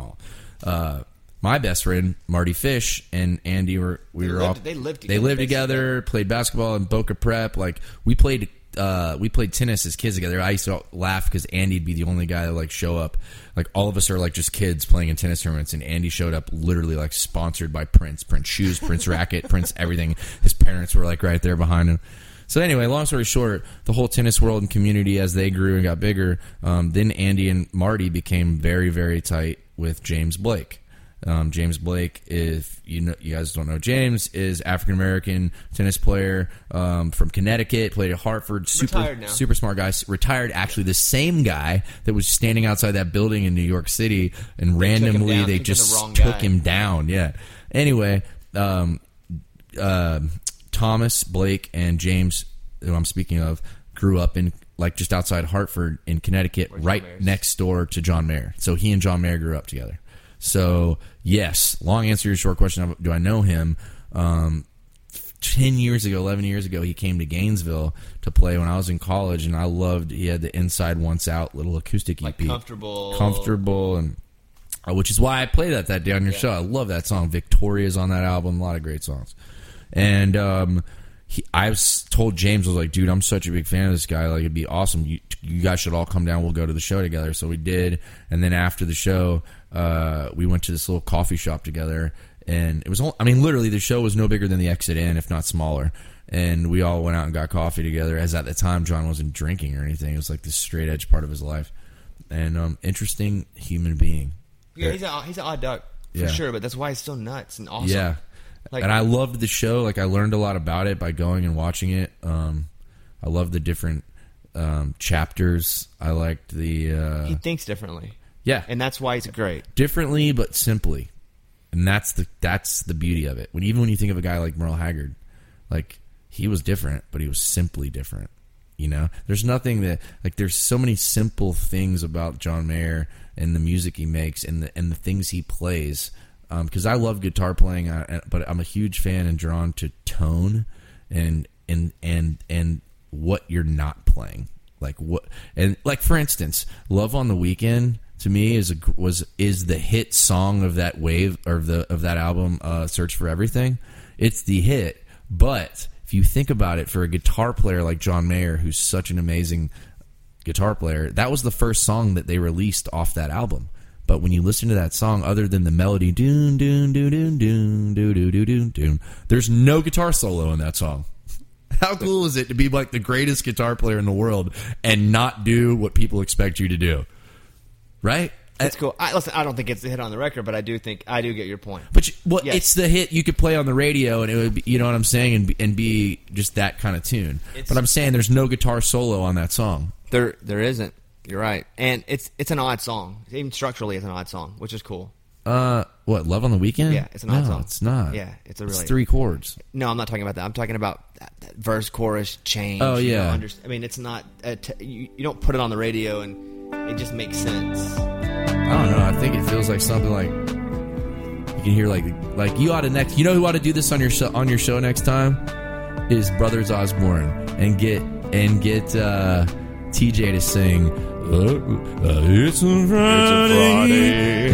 my best friend, Marty Fish, and Andy they lived together, played basketball in Boca Prep. Like, we played tennis as kids together. I used to laugh because Andy'd be the only guy that like show up. Like, all of us are like just kids playing in tennis tournaments, and Andy showed up literally like sponsored by Prince shoes, Prince racket, Prince everything. His parents were like right there behind him. So anyway, long story short, the whole tennis world and community, as they grew and got bigger, then Andy and Marty became very, very tight with James Blake. James Blake, if you guys don't know, James is African-American tennis player from Connecticut, played at Hartford, super smart guy, retired, actually the same guy that was standing outside that building in New York City, and randomly they just took him down. Yeah. Anyway, Thomas Blake and James, who I'm speaking of, grew up in like just outside Hartford in Connecticut, right next door to John Mayer. So he and John Mayer grew up together. So, yes, long answer to your short question, do I know him? 10 years ago, 11 years ago, he came to Gainesville to play when I was in college, and I loved, he had the Inside Once Out little acoustic EP. Like Comfortable, and which is why I played that day on your show. I love that song. Victoria's on that album, a lot of great songs. And I was told James, was like, dude, I'm such a big fan of this guy. Like, it'd be awesome. You guys should all come down. We'll go to the show together. So we did. And then after the show, we went to this little coffee shop together. And it was, literally the show was no bigger than the Exit Inn, if not smaller. And we all went out and got coffee together. As at the time, John wasn't drinking or anything. It was like this straight edge part of his life. And interesting human being. Yeah, he's an odd duck for sure. But that's why he's so nuts and awesome. Yeah. Like, and I loved the show. Like, I learned a lot about it by going and watching it. I loved the different chapters. I liked the... he thinks differently. Yeah. And that's why he's great. Differently, but simply. And that's the beauty of it. Even when you think of a guy like Merle Haggard, like, he was different, but he was simply different. You know? There's nothing that... Like, there's so many simple things about John Mayer and the music he makes and the things he plays... Because I love guitar playing, but I'm a huge fan and drawn to tone and what you're not playing. Like what, and like for instance, "Love on the Weekend" to me is the hit song of that wave or of that album, "Search for Everything." It's the hit, but if you think about it, for a guitar player like John Mayer, who's such an amazing guitar player, that was the first song that they released off that album. But when you listen to that song, other than the melody, doon, doon, doon, doon, doon, doon, doon, doon, doon, doon, there's no guitar solo in that song. How cool is it to be like the greatest guitar player in the world and not do what people expect you to do? Right? That's cool. Listen, I don't think it's a hit on the record, but I do get your point. But yes. It's the hit you could play on the radio, and it would be, you know what I'm saying, and be just that kind of tune. But I'm saying there's no guitar solo on that song. There isn't. You're right, and it's an odd song. Even structurally, it's an odd song, which is cool. What, Love on the Weekend? Yeah, it's an odd song. It's not. Yeah, it's a really... It's 3 chords. No, I'm not talking about that. I'm talking about that verse, chorus, change. Oh, you yeah. know, I mean, it's not... you don't put it on the radio and it just makes sense. I don't know. I think it feels like something like you can hear like you ought to next. You know who ought to do this on your show next time is Brothers Osborne and get TJ to sing. It's a Friday.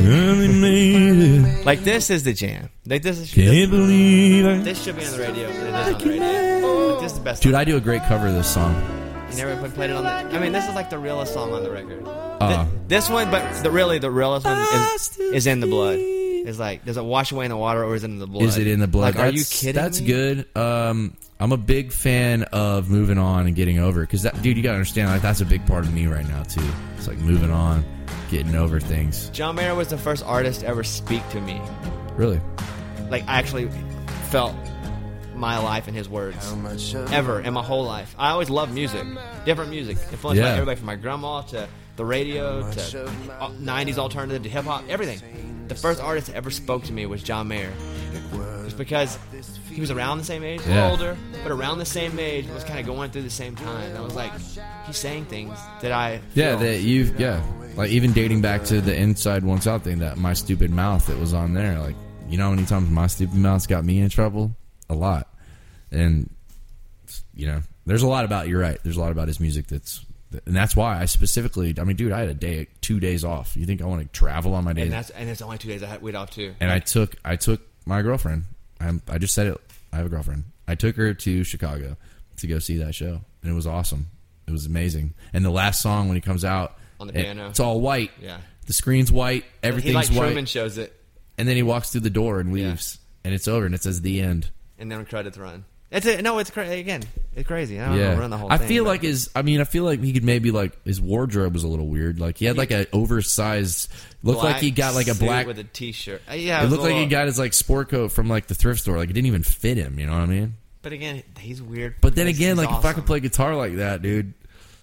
Like this is the jam. Like this Can't believe it. this should be on the radio. And it is on the radio. Like, this is the best. Dude, song. I do a great cover of this song. You never played it on the... I mean, this is like the realest song on the record. Uh. This one, but the realest one is In the Blood. It's like, does it wash away in the water or is it in the blood? Is it in the blood? Like, are you kidding That's me? good. I'm a big fan of moving on and getting over. Because, dude, you got to understand, like, that's a big part of me right now, too. It's like moving on, getting over things. John Mayer was the first artist to ever speak to me. Really? Like, I actually felt my life in his words. Ever, in my whole life. I always loved music. Different music. Influenced by everybody from my grandma to the radio to 90s alternative to hip-hop. Everything. The first artist that ever spoke to me was John Mayer. Just because he was around the same age, a little older, but around the same age, was kind of going through the same time. And I was like, he's saying things that I feel. Like even dating back to the Inside Once Out thing, that My Stupid Mouth that was on there. Like, you know how many times My Stupid Mouth's got me in trouble? A lot. And, you know, there's a lot about, you're right, there's a lot about his music and that's why I specifically, I mean, dude, I had 2 days off. You think I want to travel on my days? And it's only 2 days I had weed off too. And I took my girlfriend. I just said it. I have a girlfriend. I took her to Chicago to go see that show, and it was awesome. It was amazing. And the last song when he comes out on the piano, it's all white. Yeah, the screen's white. Everything's white. Truman shows it, and then he walks through the door and leaves, and it's over, and it says the end. And then credits run. It's crazy again. It's crazy. I don't know, run the whole thing. I feel like he could maybe like his wardrobe was a little weird. Like he had like an oversized. Looked like he got like a black with a t-shirt. Yeah, it looked like he got his like sport coat from like the thrift store. Like it didn't even fit him. You know what I mean? But again, he's weird. But then again, like awesome. if I could play guitar like that, dude,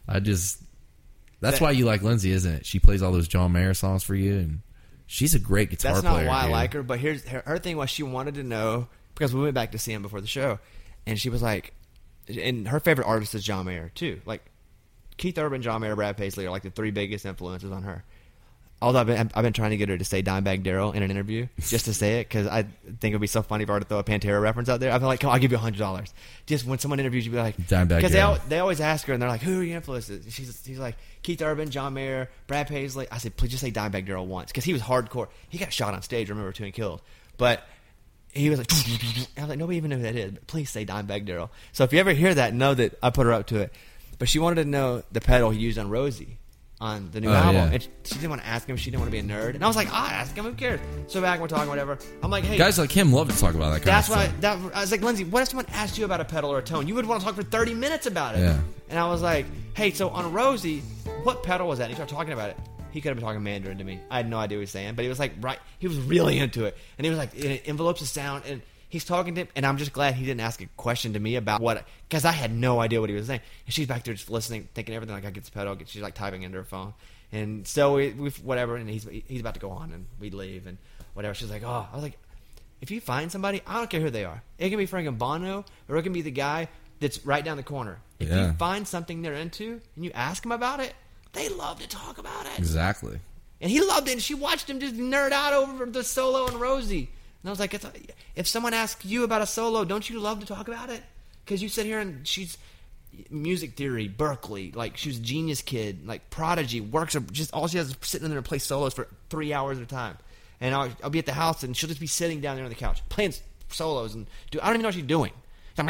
that's why you like Lindsay, isn't it? She plays all those John Mayer songs for you, and she's a great guitar player. That's not why dude. I like her. But here's her thing was she wanted to know, because we went back to see him before the show, and she was like, and her favorite artist is John Mayer too. Like Keith Urban, John Mayer, Brad Paisley are like the 3 biggest influences on her. Although I've been trying to get her to say Dimebag Darrell in an interview, just to say it, because I think it would be so funny if I were to throw a Pantera reference out there. I'd be like, come on, I'll give you $100. Just when someone interviews you, be like, Dimebag because Darrell. they always ask her, and they're like, who are your influences? She's like, Keith Urban, John Mayer, Brad Paisley. I said, please just say Dimebag Darrell once, because he was hardcore. He got shot on stage, remember, too, and killed. But he was like, I was like, nobody even knew who that is, but please say Dimebag Darrell. So if you ever hear that, know that I put her up to it. But she wanted to know the pedal he used on Rosie on the new album. Yeah. And she didn't want to ask him. She didn't want to be a nerd. And I was like, ask him. Who cares? So back, we're talking, whatever. I'm like, hey. Guys like him love to talk about that kind That's of why stuff. I was like, Lindsay, what if someone asked you about a pedal or a tone? You would want to talk for 30 minutes about it. Yeah. And I was like, hey, so on Rosie, what pedal was that? And he started talking about it. He could have been talking Mandarin to me. I had no idea what he was saying, but he was like, right. He was really into it. And he was like, it envelopes the sound. And he's talking to him, and I'm just glad he didn't ask a question to me about what, because I had no idea what he was saying. And she's back there just listening, thinking everything, like I get the pedal. She's like typing into her phone. And so we whatever, and he's about to go on, and we leave, and whatever. She's like, I was like, if you find somebody, I don't care who they are. It can be Frank Bono, or it can be the guy that's right down the corner. If you find something they're into, and you ask them about it, they love to talk about it. Exactly. And he loved it, and she watched him just nerd out over the solo and Rosie. And I was like, if someone asks you about a solo, don't you love to talk about it? Because you sit here and she's music theory, Berkeley, like she was a genius kid, like prodigy, works just all she does is sitting in there and play solos for 3 hours at a time. And I'll be at the house and she'll just be sitting down there on the couch playing solos and I don't even know what she's doing. I'm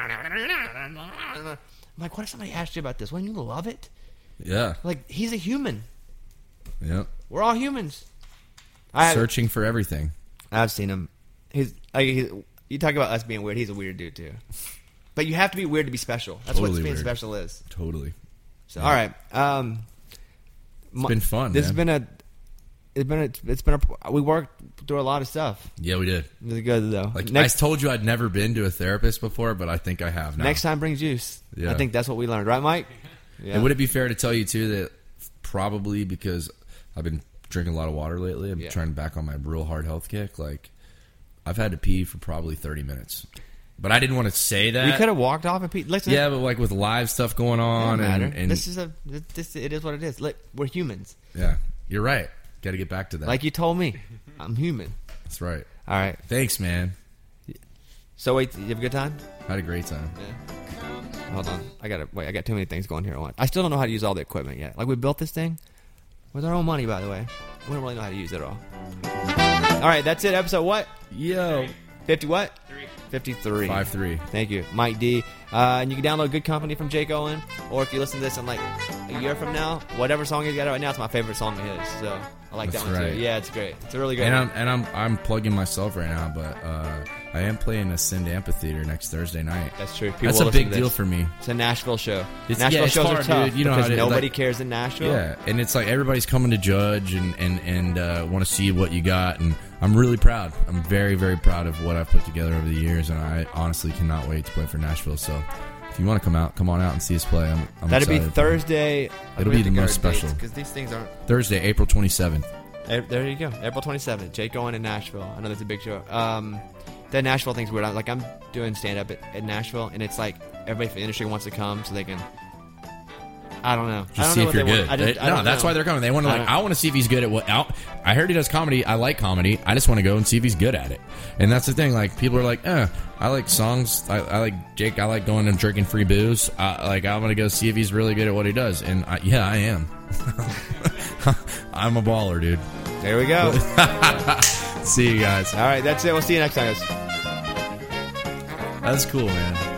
like, what if somebody asked you about this? Wouldn't you love it? Yeah. Like he's a human. Yep. We're all humans. Searching for everything. I've seen him. You talk about us being weird. He's a weird dude too. But you have to be weird to be special. That's totally what being weird. special is. Totally. So all right. It's been fun. This has been we worked through a lot of stuff. Yeah, we did. It was good though. Like I told you, I'd never been to a therapist before, but I think I have now. Next time, bring juice. Yeah. I think that's what we learned, right, Mike? Yeah. And would it be fair to tell you too that probably because I've been drinking a lot of water lately. I'm Yeah. trying back on my real hard health kick. Like, I've had to pee for probably 30 minutes. But I didn't want to say that. We could have walked off and listen. Yeah, but like with live stuff going on, Doesn't matter. and This it is what it is. Look, we're humans. yeah, you're right. Got to get back to that. Like you told me, I'm human. That's right. All right. Thanks, man. So wait, you have a good time? I had a great time. Yeah. Hold on. I got too many things going here at once. I still don't know how to use all the equipment yet. Like we built this thing with our own money, by the way. We don't really know how to use it all. All right, that's it. Episode what? Yo. 50 what? 53. 5-3. Thank you, Mike D. And you can download Good Company from Jake Owen, or if you listen to this in like a year from now, whatever song he's got right now, it's my favorite song of his. So I like That's that one right. too. Yeah, it's great. It's a really great. And I'm plugging myself right now, but I am playing Ascend Amphitheater next Thursday night. That's true. People That's will a listen big to deal this. for me. It's a Nashville show. It's- Nashville yeah, it's shows hard, are tough dude. You know because how to- nobody like- cares in Nashville. Yeah, and it's like everybody's coming to judge and want to see what you got, and I'm really proud. I'm very, very proud of what I've put together over the years, and I honestly cannot wait to play for Nashville. So if you want to come on out and see us play. I'm That'll be excited to play. Thursday. It'll be the most special. Because these things aren't. Thursday, April 27th. There you go. April 27th. Jake Owen in Nashville. I know that's a big show. That Nashville thing's weird. I'm doing stand up at Nashville, and it's like everybody from the industry wants to come so they can. I don't know. Just see if you're good. I No, don't that's know. why they're coming. They want to I want to see if he's good at what. I heard he does comedy. I like comedy. I just want to go and see if he's good at it. And that's the thing. Like people are like, I like songs. I like Jake. I like going and drinking free booze. I'm gonna go see if he's really good at what he does. And I am. I'm a baller, dude. There we go. See you guys. All right, that's it. We'll see you next time, guys. That's cool, man.